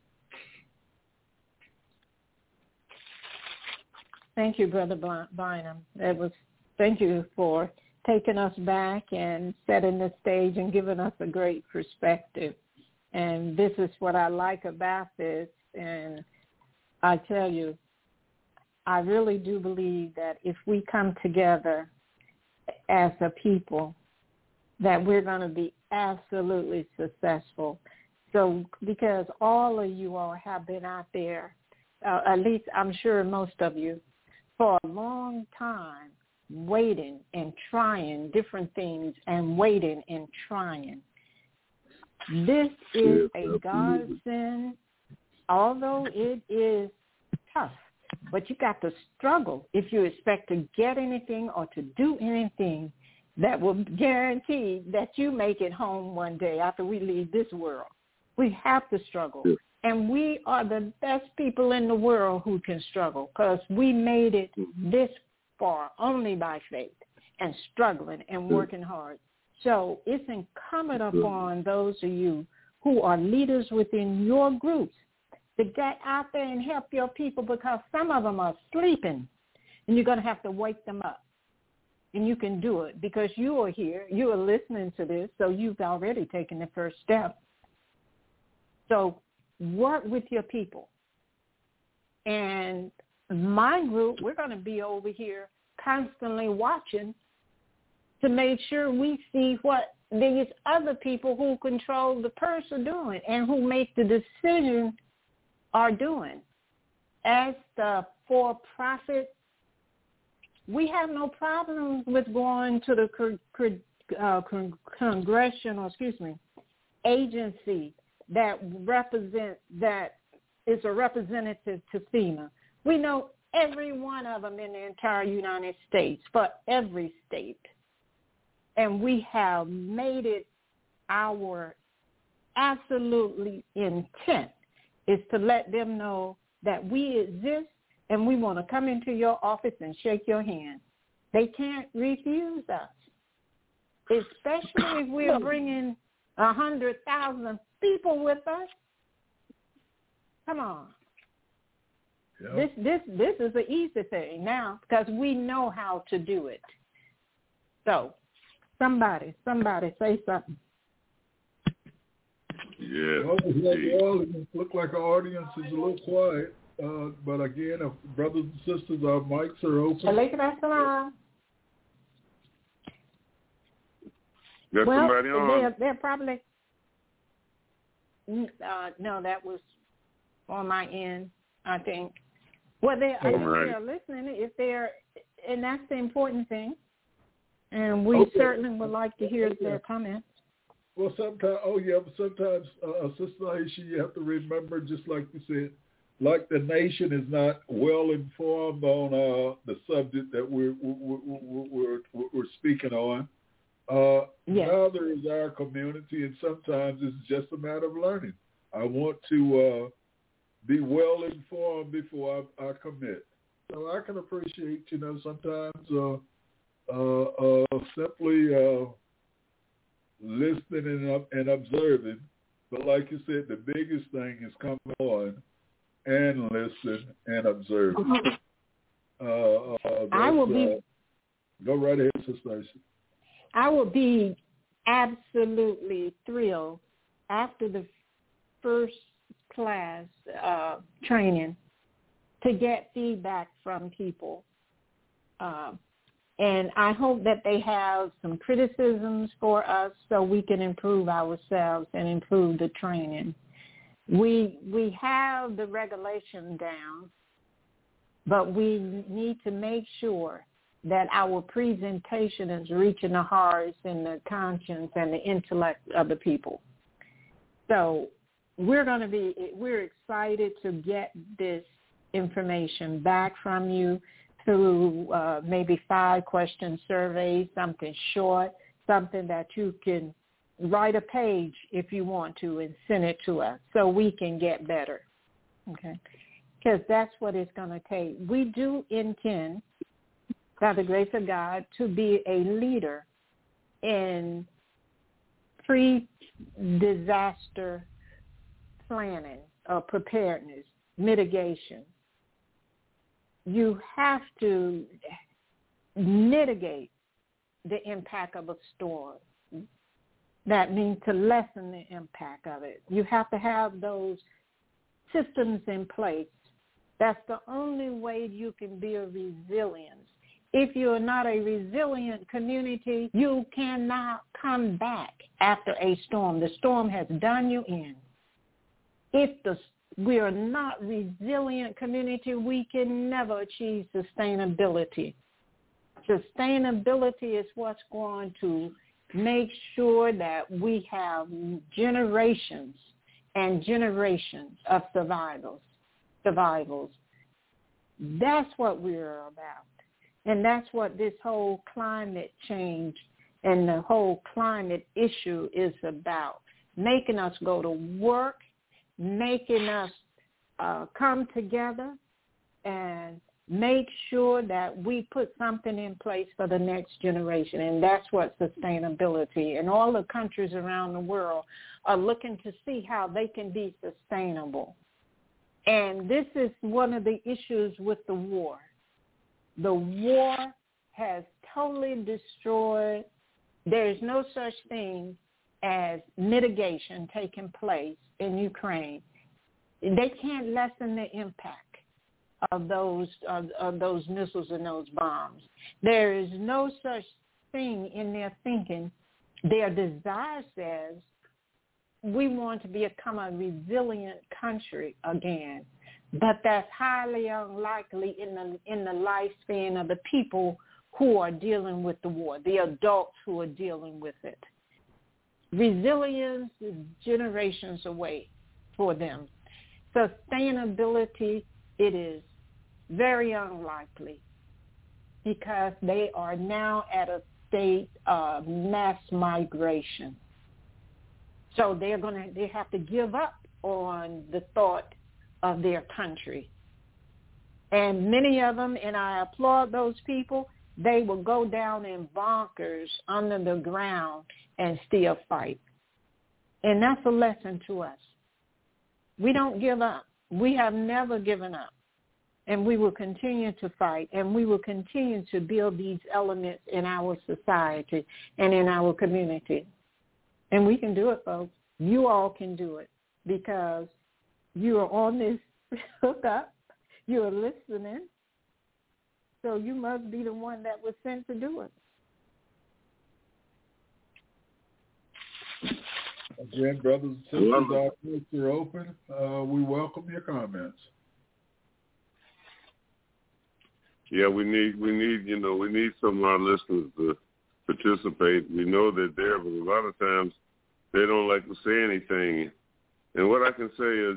C: Thank you, Brother Bynum. Thank you for taking us back and setting the stage and giving us a great perspective. And this is what I like about this. And I tell you, I really do believe that if we come together as a people, that we're going to be absolutely successful. So because all of you all have been out there, at least I'm sure most of you, for a long time, waiting and trying different things and waiting and trying. This is a godsend, although it is tough, but you got to struggle if you expect to get anything or to do anything that will guarantee that you make it home one day after we leave this world. We have to struggle. And we are the best people in the world who can struggle because we made it this far only by faith and struggling and working hard. So it's incumbent upon those of you who are leaders within your groups to get out there and help your people because some of them are sleeping and you're going to have to wake them up. and you can do it because you are here. You are listening to this, so you've already taken the first step. So work with your people. And my group, we're going to be over here constantly watching to make sure we see what these other people who control the purse are doing and who make the decision are doing. As the for-profit, we have no problems with going to the congressional, agency that is a representative to FEMA. We know every one of them in the entire United States, for every state. And we have made it our absolutely intent is to let them know that we exist and we want to come into your office and shake your hand. They can't refuse us, especially if we're bringing 100,000 people with us. Come on. Yeah. This is an easy thing now because we know how to do it. So somebody say something.
D: Yeah.
B: Well, it looks like our audience is a little quiet. But again, brothers and sisters, our mics are open.
D: Got somebody on?
C: They're probably... no, that was on my end, I think. Well, they are listening. If they're, and that's the important thing. And we certainly would like to hear their comments.
B: Well, sometimes, sometimes, Sister Aisha, you have to remember, just like you said, like the nation is not well informed on the subject that we're speaking on. Neither is our community, and sometimes it's just a matter of learning. I want to be well informed before I commit. So I can appreciate, sometimes simply listening and observing. But like you said, the biggest thing is come on and listen and observe.
C: I will be.
B: Go right ahead, Sister Aisha.
C: I will be absolutely thrilled after the first class training to get feedback from people. And I hope that they have some criticisms for us so we can improve ourselves and improve the training. We have the regulation down, but we need to make sure that our presentation is reaching the hearts and the conscience and the intellect of the people. So we're excited to get this information back from you through maybe 5-question surveys, something short, something that you can write a page if you want to and send it to us so we can get better, okay? Because that's what it's going to take. We do intend, by the grace of God, to be a leader in pre-disaster planning or preparedness, mitigation. You have to mitigate the impact of a storm. That means to lessen the impact of it. You have to have those systems in place. That's the only way you can build resilience. If you're not a resilient community, you cannot come back after a storm. The storm has done you in. If we are not resilient community, we can never achieve sustainability. Sustainability is what's going to make sure that we have generations and generations of survivals. That's what we're about. And that's what this whole climate change and the whole climate issue is about, making us go to work, making us come together and make sure that we put something in place for the next generation. And that's what sustainability, and all the countries around the world are looking to see how they can be sustainable. And this is one of the issues with the war. The war has totally destroyed. There is no such thing as mitigation taking place in Ukraine. They can't lessen the impact of those missiles and those bombs. There is no such thing in their thinking. Their desire says we want to become a resilient country again, but that's highly unlikely in the lifespan of the people who are dealing with the war, the adults who are dealing with it. Resilience is generations away for them. Sustainability, it is very unlikely because they are now at a state of mass migration. So they have to give up on the thought of their country. And many of them, and I applaud those people, they will go down in bunkers under the ground and still fight. And that's a lesson to us. We don't give up. We have never given up. And we will continue to fight, and we will continue to build these elements in our society and in our community. And we can do it, folks. You all can do it because you are on this hookup. You are listening. So you must be the one that was sent to do it.
B: Again, brothers and sisters, our ports are open. We welcome your comments.
D: Yeah, we need some of our listeners to participate. We know they're there, but a lot of times they don't like to say anything. And what I can say is,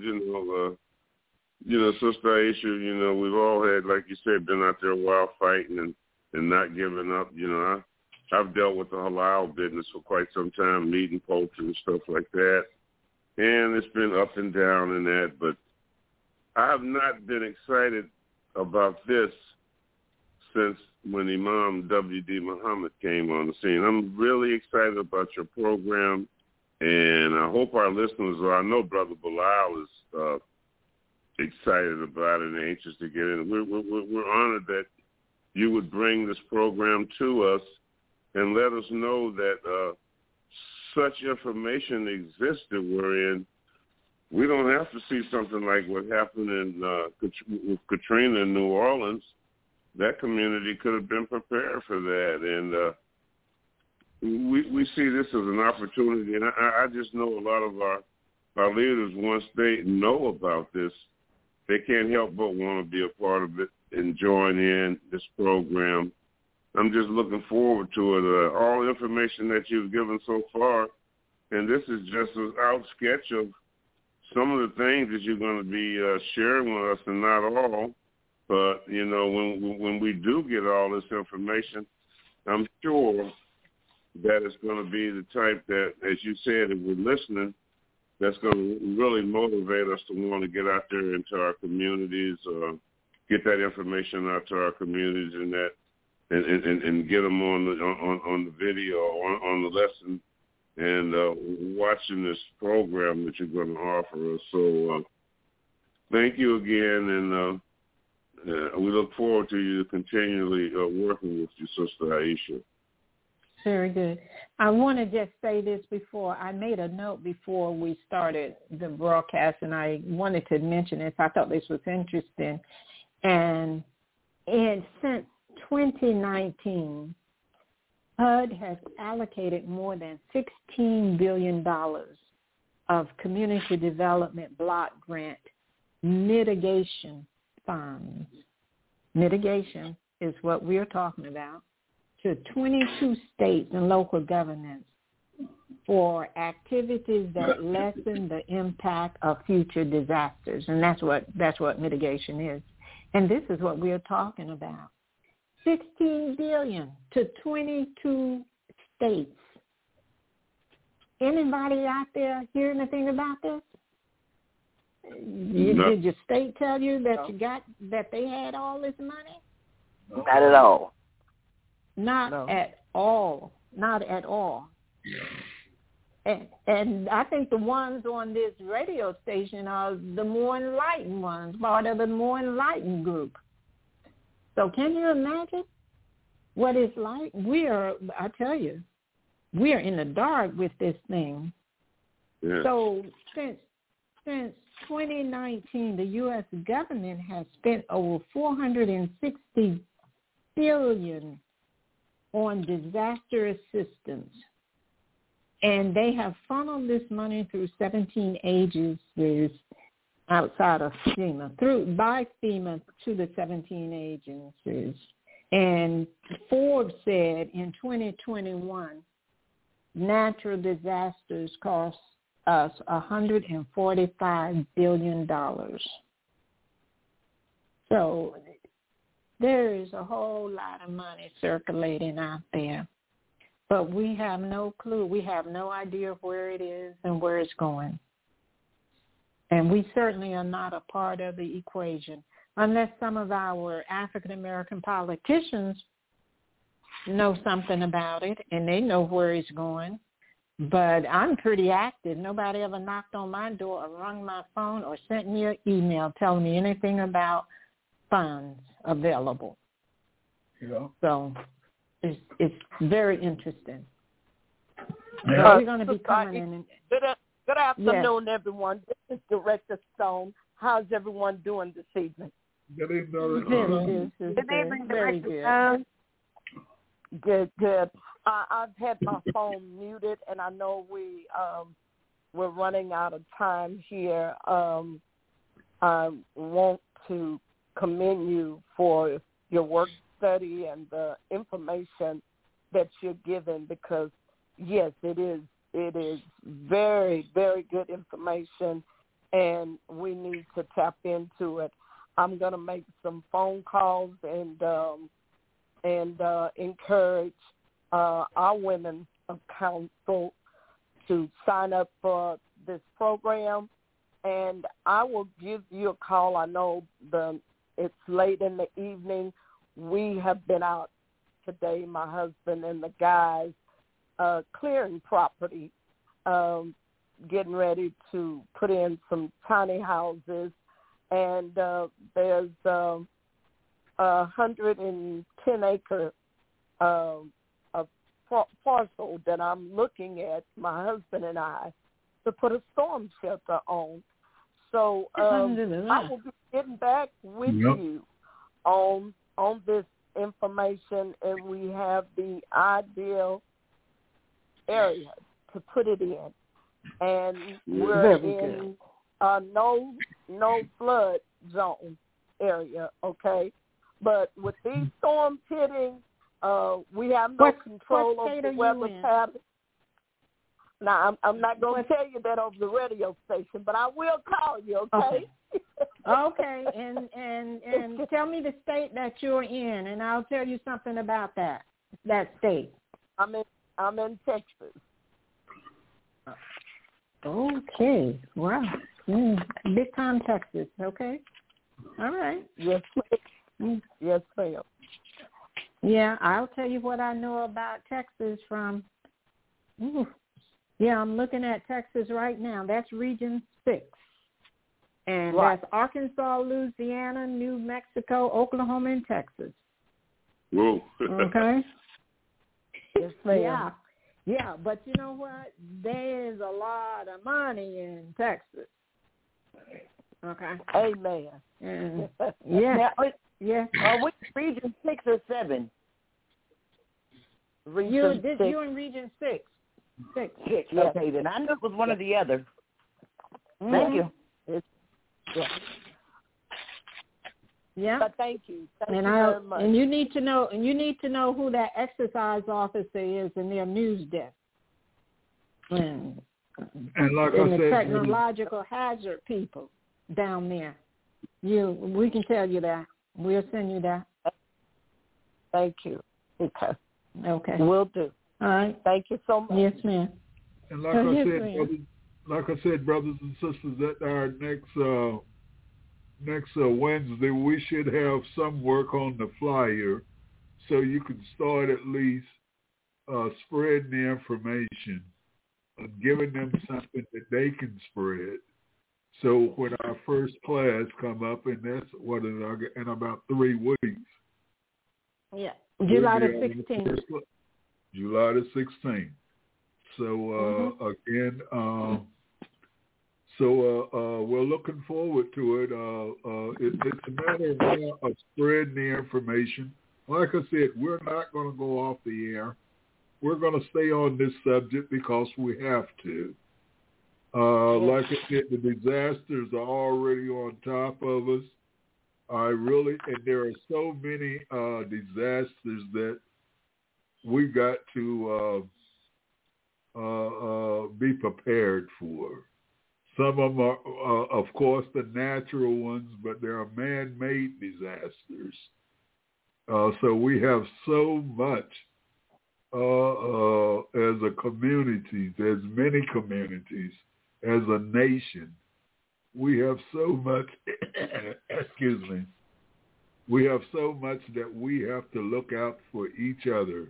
D: Sister Aisha, we've all had, like you said, been out there a while fighting and not giving up. I've dealt with the halal business for quite some time, meeting poultry and stuff like that. And it's been up and down in that, but I have not been excited about this since when Imam W.D. Muhammad came on the scene. I'm really excited about your program, and I hope our listeners are. I know Brother Bilal is excited about it and anxious to get in. We're honored that you would bring this program to us and let us know that such information existed wherein we don't have to see something like what happened with Katrina in New Orleans. That community could have been prepared for that. And we see this as an opportunity. And I just know a lot of our leaders, once they know about this, they can't help but want to be a part of it and join in this program. I'm just looking forward to it. All the information that you've given so far, and this is just an out sketch of some of the things that you're going to be sharing with us, and not all. But, when we do get all this information, I'm sure that it's going to be the type that, as you said, if we're listening, that's going to really motivate us to want to get out there into our communities, get that information out to our communities and that, and get them on the video, on the lesson, and watching this program that you're going to offer us. So thank you again, and we look forward to you continually working with you, Sister Aisha.
C: Very good. I want to just say this before. I made a note before we started the broadcast, and I wanted to mention this. I thought this was interesting. And since 2019, HUD has allocated more than $16 billion of community development block grant mitigation funds. Mitigation is what we're talking about, to 22 states and local governments for activities that lessen the impact of future disasters. And that's what mitigation is. And this is what we're talking about. $16 billion to 22 states. Anybody out there hear anything about this?
D: No.
C: Did your state tell you that they had all this money?
E: Not at all.
C: Not at all. Not at all. And I think the ones on this radio station are the more enlightened ones, part of the more enlightened group. So can you imagine? what it's like. I tell you, we are in the dark with this thing.
D: Yeah.
C: So since 2019, the U.S. government has spent over $460 billion on disaster assistance, and they have funneled this money through 17 agencies outside of FEMA, by FEMA to the 17 agencies. And Forbes said in 2021, natural disasters cost us $145 billion. So there is a whole lot of money circulating out there, but we have no clue. We have no idea where it is and where it's going. And we certainly are not a part of the equation unless some of our African-American politicians know something about it and they know where it's going. But I'm pretty active. Nobody ever knocked on my door or rung my phone or sent me an email telling me anything about funds available.
B: Yeah.
C: So it's very interesting. Yeah. We're going to be coming in.
F: Good afternoon, everyone. This is Director Stone. How's everyone doing this evening?
B: Good evening.
F: Good evening,
C: Very
F: Director Stone. Good. I've had my phone muted, and I know we're running out of time here. I want to commend you for your work study and the information that you're giving, because yes, it is very, very good information, and we need to tap into it. I'm going to make some phone calls and encourage our women of council to sign up for this program, and I will give you a call. I know it's late in the evening. We have been out today, my husband and the guys, clearing property, getting ready to put in some tiny houses, and there's a 110-acre parcel that I'm looking at, my husband and I, to put a storm shelter on. So I will be getting back with you on this information, and we have the ideal area to put it in, and we're in no flood zone area, okay? But with these storms hitting, we have no control over the weather pattern. Now, I'm not going to tell you that over the radio station, but I will call you, okay?
C: Okay, and tell me the state that you're in, and I'll tell you something about that state.
F: I'm in Texas.
C: Okay, wow. Big time Texas, okay. All right.
F: Yes, yes, ma'am.
C: Yeah, I'll tell you what I know about Texas from, I'm looking at Texas right now. That's Region 6. And that's Arkansas, Louisiana, New Mexico, Oklahoma, and Texas.
D: Whoa.
C: Okay?
F: Yes, ma'am.
C: Yeah, but you know what? There's a lot of money in Texas. Okay?
F: Amen.
C: And,
A: Yeah.
C: yeah.
A: Which Region 6 or 7?
C: You're in Region 6. 6.
A: Yes. Okay, then. I knew it was one or the other.
C: Mm-hmm.
A: Thank you.
F: Yeah. But thank you. Thank you very much.
C: And you need to know who that exercise officer is in their news desk. And
B: like I said,
C: the technological hazard people down there. We can tell you that. We'll send you that.
F: Thank you.
C: Okay.
F: Will do.
C: All right.
F: Thank you so much.
C: Yes, ma'am.
B: And like I said, brothers and sisters, at our next Wednesday, we should have some work on the flyer, so you can start at least spreading the information and giving them something that they can spread. So when our first class come up, and that's in about 3 weeks,
C: Yeah, July the 16th.
B: July the 16th. So again, we're looking forward to it. It's a matter of spreading the information. Like I said, we're not going to go off the air. We're going to stay on this subject because we have to. Like I said, the disasters are already on top of us. And there are so many disasters that we got to be prepared for. Some of them are, of course, the natural ones, but there are man-made disasters. So we have so much as a community, as many communities, as a nation. We have so much, we have so much that we have to look out for each other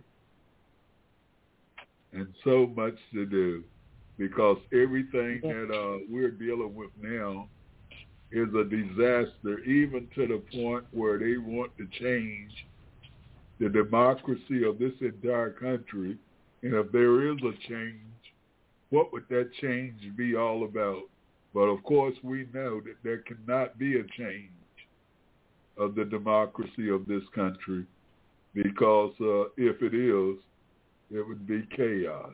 B: and so much to do, because everything that we're dealing with now is a disaster, even to the point where they want to change the democracy of this entire country. And if there is a change, what would that change be all about? But of course, we know that there cannot be a change of the democracy of this country, because if it is, it would be chaos.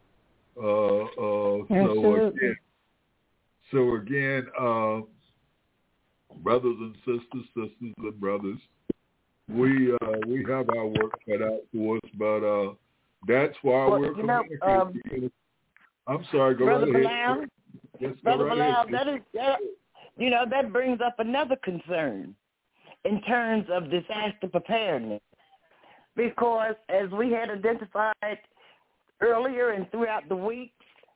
B: So again, brothers and sisters and brothers, we have our work cut out for us, but that's why we're communicating. I'm sorry, go right ahead. Yes,
A: Brother Bilal, that brings up another concern in terms of disaster preparedness, because as we had identified earlier and throughout the week,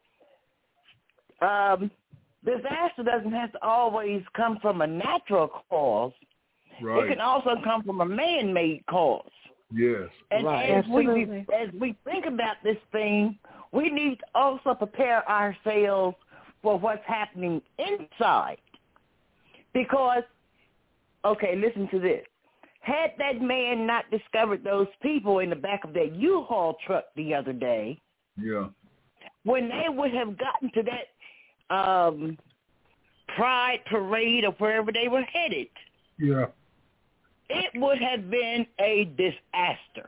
A: disaster doesn't have to always come from a natural cause.
B: Right.
A: It can also come from a man-made cause.
B: Yes.
A: And as we think about this thing, we need to also prepare ourselves for what's happening inside. Because, okay, listen to this. Had that man not discovered those people in the back of that U-Haul truck the other day, when they would have gotten to that Pride parade or wherever they were headed, it would have been a disaster.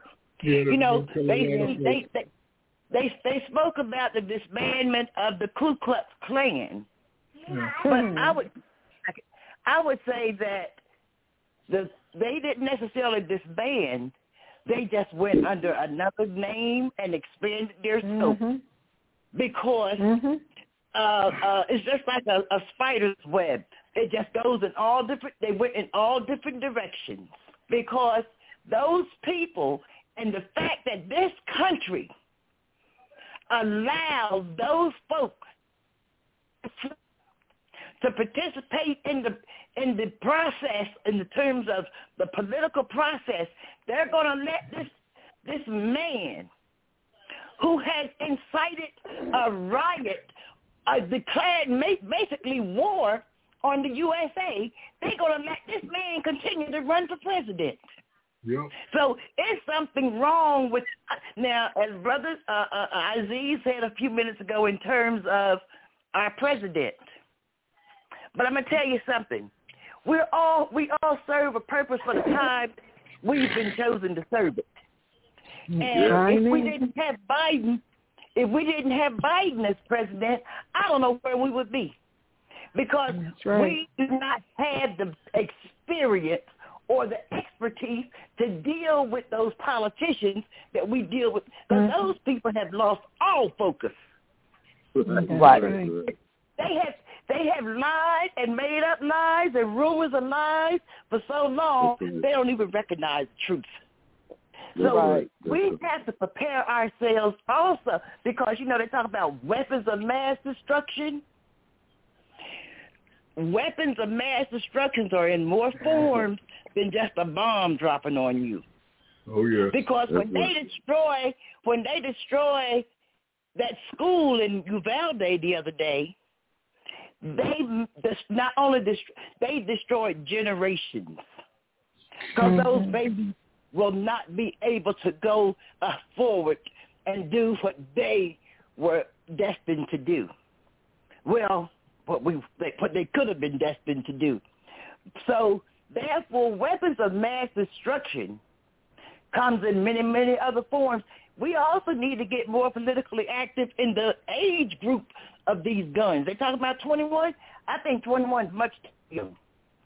A: They spoke about the disbandment of the Ku Klux Klan, but I would say that they didn't necessarily disband. They just went under another name and expanded their scope, because it's just like a spider's web. It just goes in all different. They went in all different directions, because those people and the fact that this country allows those folks to participate in the process, in the terms of the political process, they're going to let this man who has incited a riot, declared basically war on the USA, they're going to let this man continue to run for president.
B: Yep.
A: So it's something wrong with, now, as Brother Aziz said a few minutes ago in terms of our president. But I'm going to tell you something. We all serve a purpose for the time we've been chosen to serve it. And if we didn't have Biden as president, I don't know where we would be. Because we do not have the experience or the expertise to deal with those politicians that we deal with. Because those people have lost all focus.
E: Right.
A: They have lied and made up lies and rumors of lies for so long, they don't even recognize the truth. So we have to prepare ourselves also, because, they talk about weapons of mass destruction. Weapons of mass destruction are in more forms than just a bomb dropping on you.
B: Oh, yeah.
A: Because when they destroy that school in Uvalde the other day, they not only they destroyed generations, because those babies
G: will not be able to go forward and do what they were destined to do. Well, what they could have been destined to do. So, therefore, weapons of mass destruction comes in many, many other forms. We also need to get more politically active in the age group of these guns. They talk about 21. I think 21 is much too young.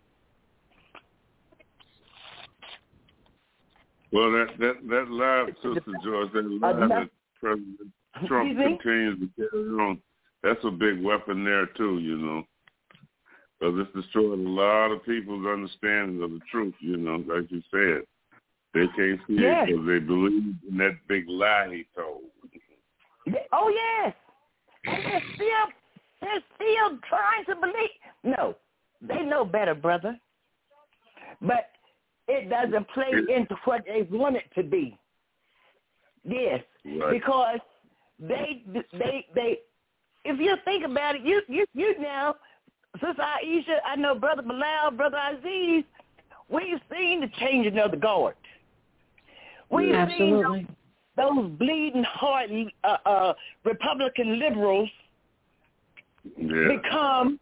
D: Well, that live, Sister George, that live that President Trump continues to carry on, that's a big weapon there too, you know, because it's destroyed a lot of people's understanding of the truth, you know, like you said. They can't see it because they believe in that big lie he told.
G: Oh, yes. And they're still trying to believe. No, they know better, brother. But it doesn't play into what they want it to be. Yes, right. Because they if you think about it, you now, Sister Aisha, I know Brother Bilal, Brother Aziz, we've seen the changing of the guard. We've seen those bleeding heart Republican liberals become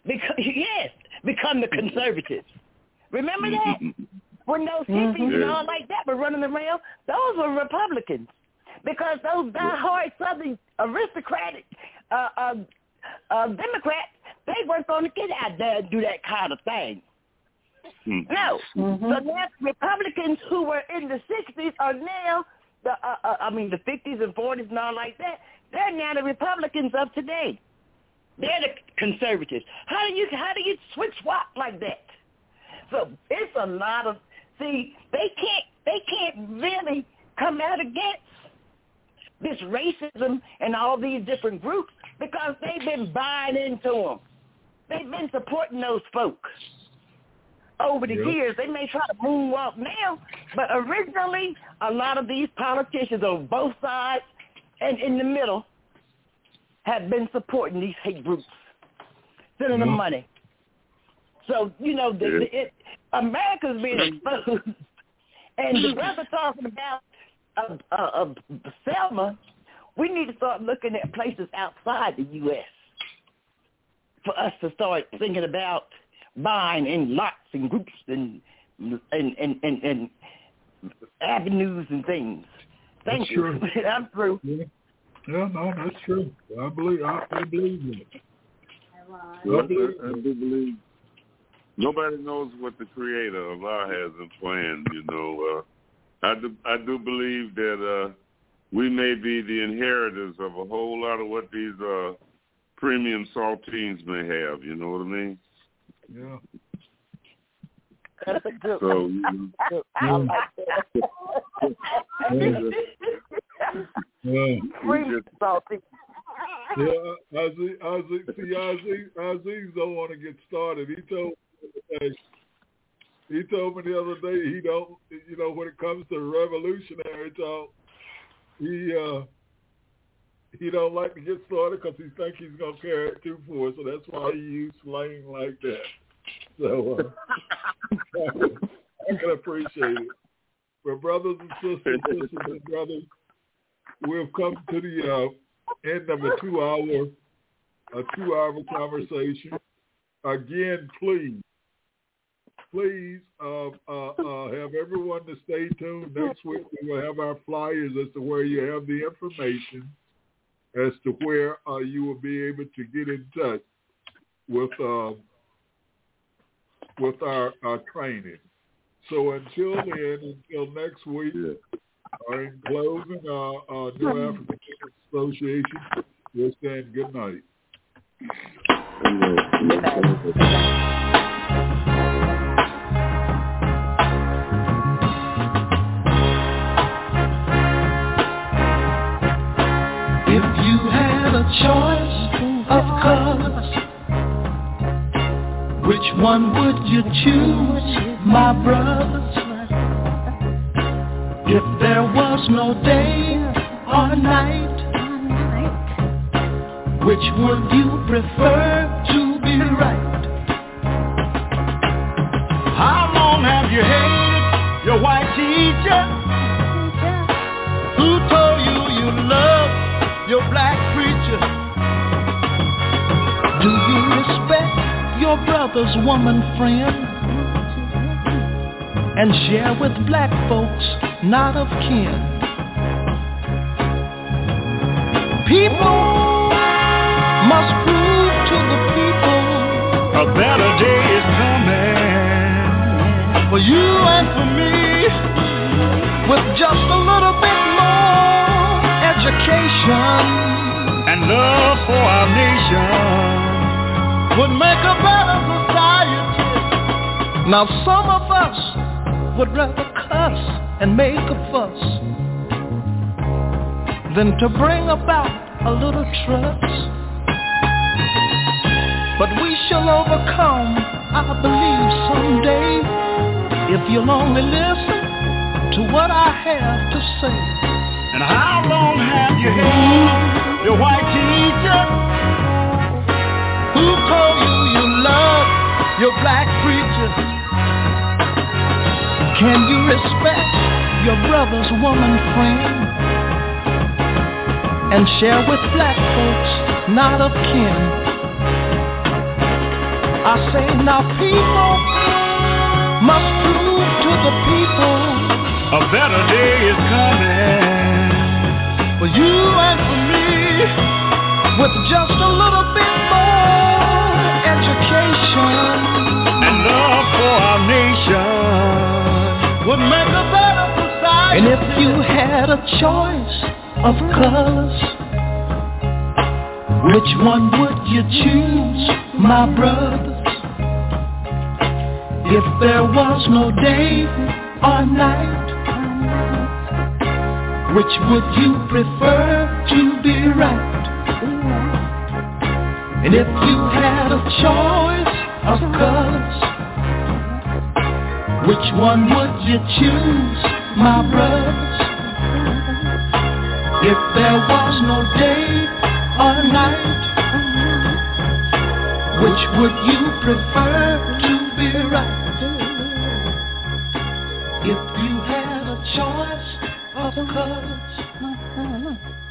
G: the conservatives. Remember that? When those hippies and all like that were running around, those were Republicans. Because those die-hard Southern aristocratic Democrats, they weren't going to get out there and do that kind of thing. No. So now Republicans who were in the 60s are now, the 50s and 40s and all like that, they're now the Republicans of today. They're the conservatives. How do you switch swap like that? So it's a lot of, they can't really come out against this racism and all these different groups because they've been buying into them. They've been supporting those folks over the years. They may try to moonwalk now, but originally a lot of these politicians on both sides and in the middle have been supporting these hate groups, sending them money. So, you know, America's being exposed. And the brother talking about Selma, we need to start looking at places outside the U.S. for us to start thinking about buying in lots and groups and avenues and things. Thank you. I'm through.
B: Yeah, no, that's true. I believe it.
D: I do believe. Nobody knows what the Creator of Allah has in plan. You know, I do believe that we may be the inheritors of a whole lot of what these premium saltines may have. You know what I mean?
B: Yeah.
F: That's a good
D: one.
F: I like that. Premium saltines.
B: Yeah, Aziz don't want to get started. He told me the other day he don't, you know, when it comes to revolutionary talk, he don't like to get started because he thinks he's gonna carry it too far. So that's why he used slang like that. So I can appreciate it. But brothers and sisters and brothers, we've come to the end of a two-hour conversation. Again, please have everyone to stay tuned. Next week we will have our flyers as to where you have the information as to where you will be able to get in touch with our training. So until then, until next week, in closing, New African Association, we're saying good night.
H: If you had a choice of colors, which one would you choose, my brothers? If there was no day or night, which would you prefer to be right? How long have you hated your white teacher? teacher who told you you love your black preacher? Do you respect your brother's woman friend and share with black folks not of kin? People must prove to the people a better day is coming for you and for me. With just a little bit more education and love for our nation would make a better society. Now some of us would rather cuss and make a fuss than to bring about a little trust. But we shall overcome, I believe, someday, if you'll only listen to what I have to say. And how long have you had your white teacher who told you you love your black preacher? Can you respect your brother's woman friend and share with black folks not of kin? I say now people must prove to the people a better day is coming for you and for me. With just a little bit more education and love for our nation would make a better society. And if you had a choice of colors, which one would you choose, my brothers? If there was no day or night, which would you prefer to be right? And if you had a choice of colors, which one would you choose, my brothers? If there was no day or night, which would you prefer to be right? If you had a choice of colors,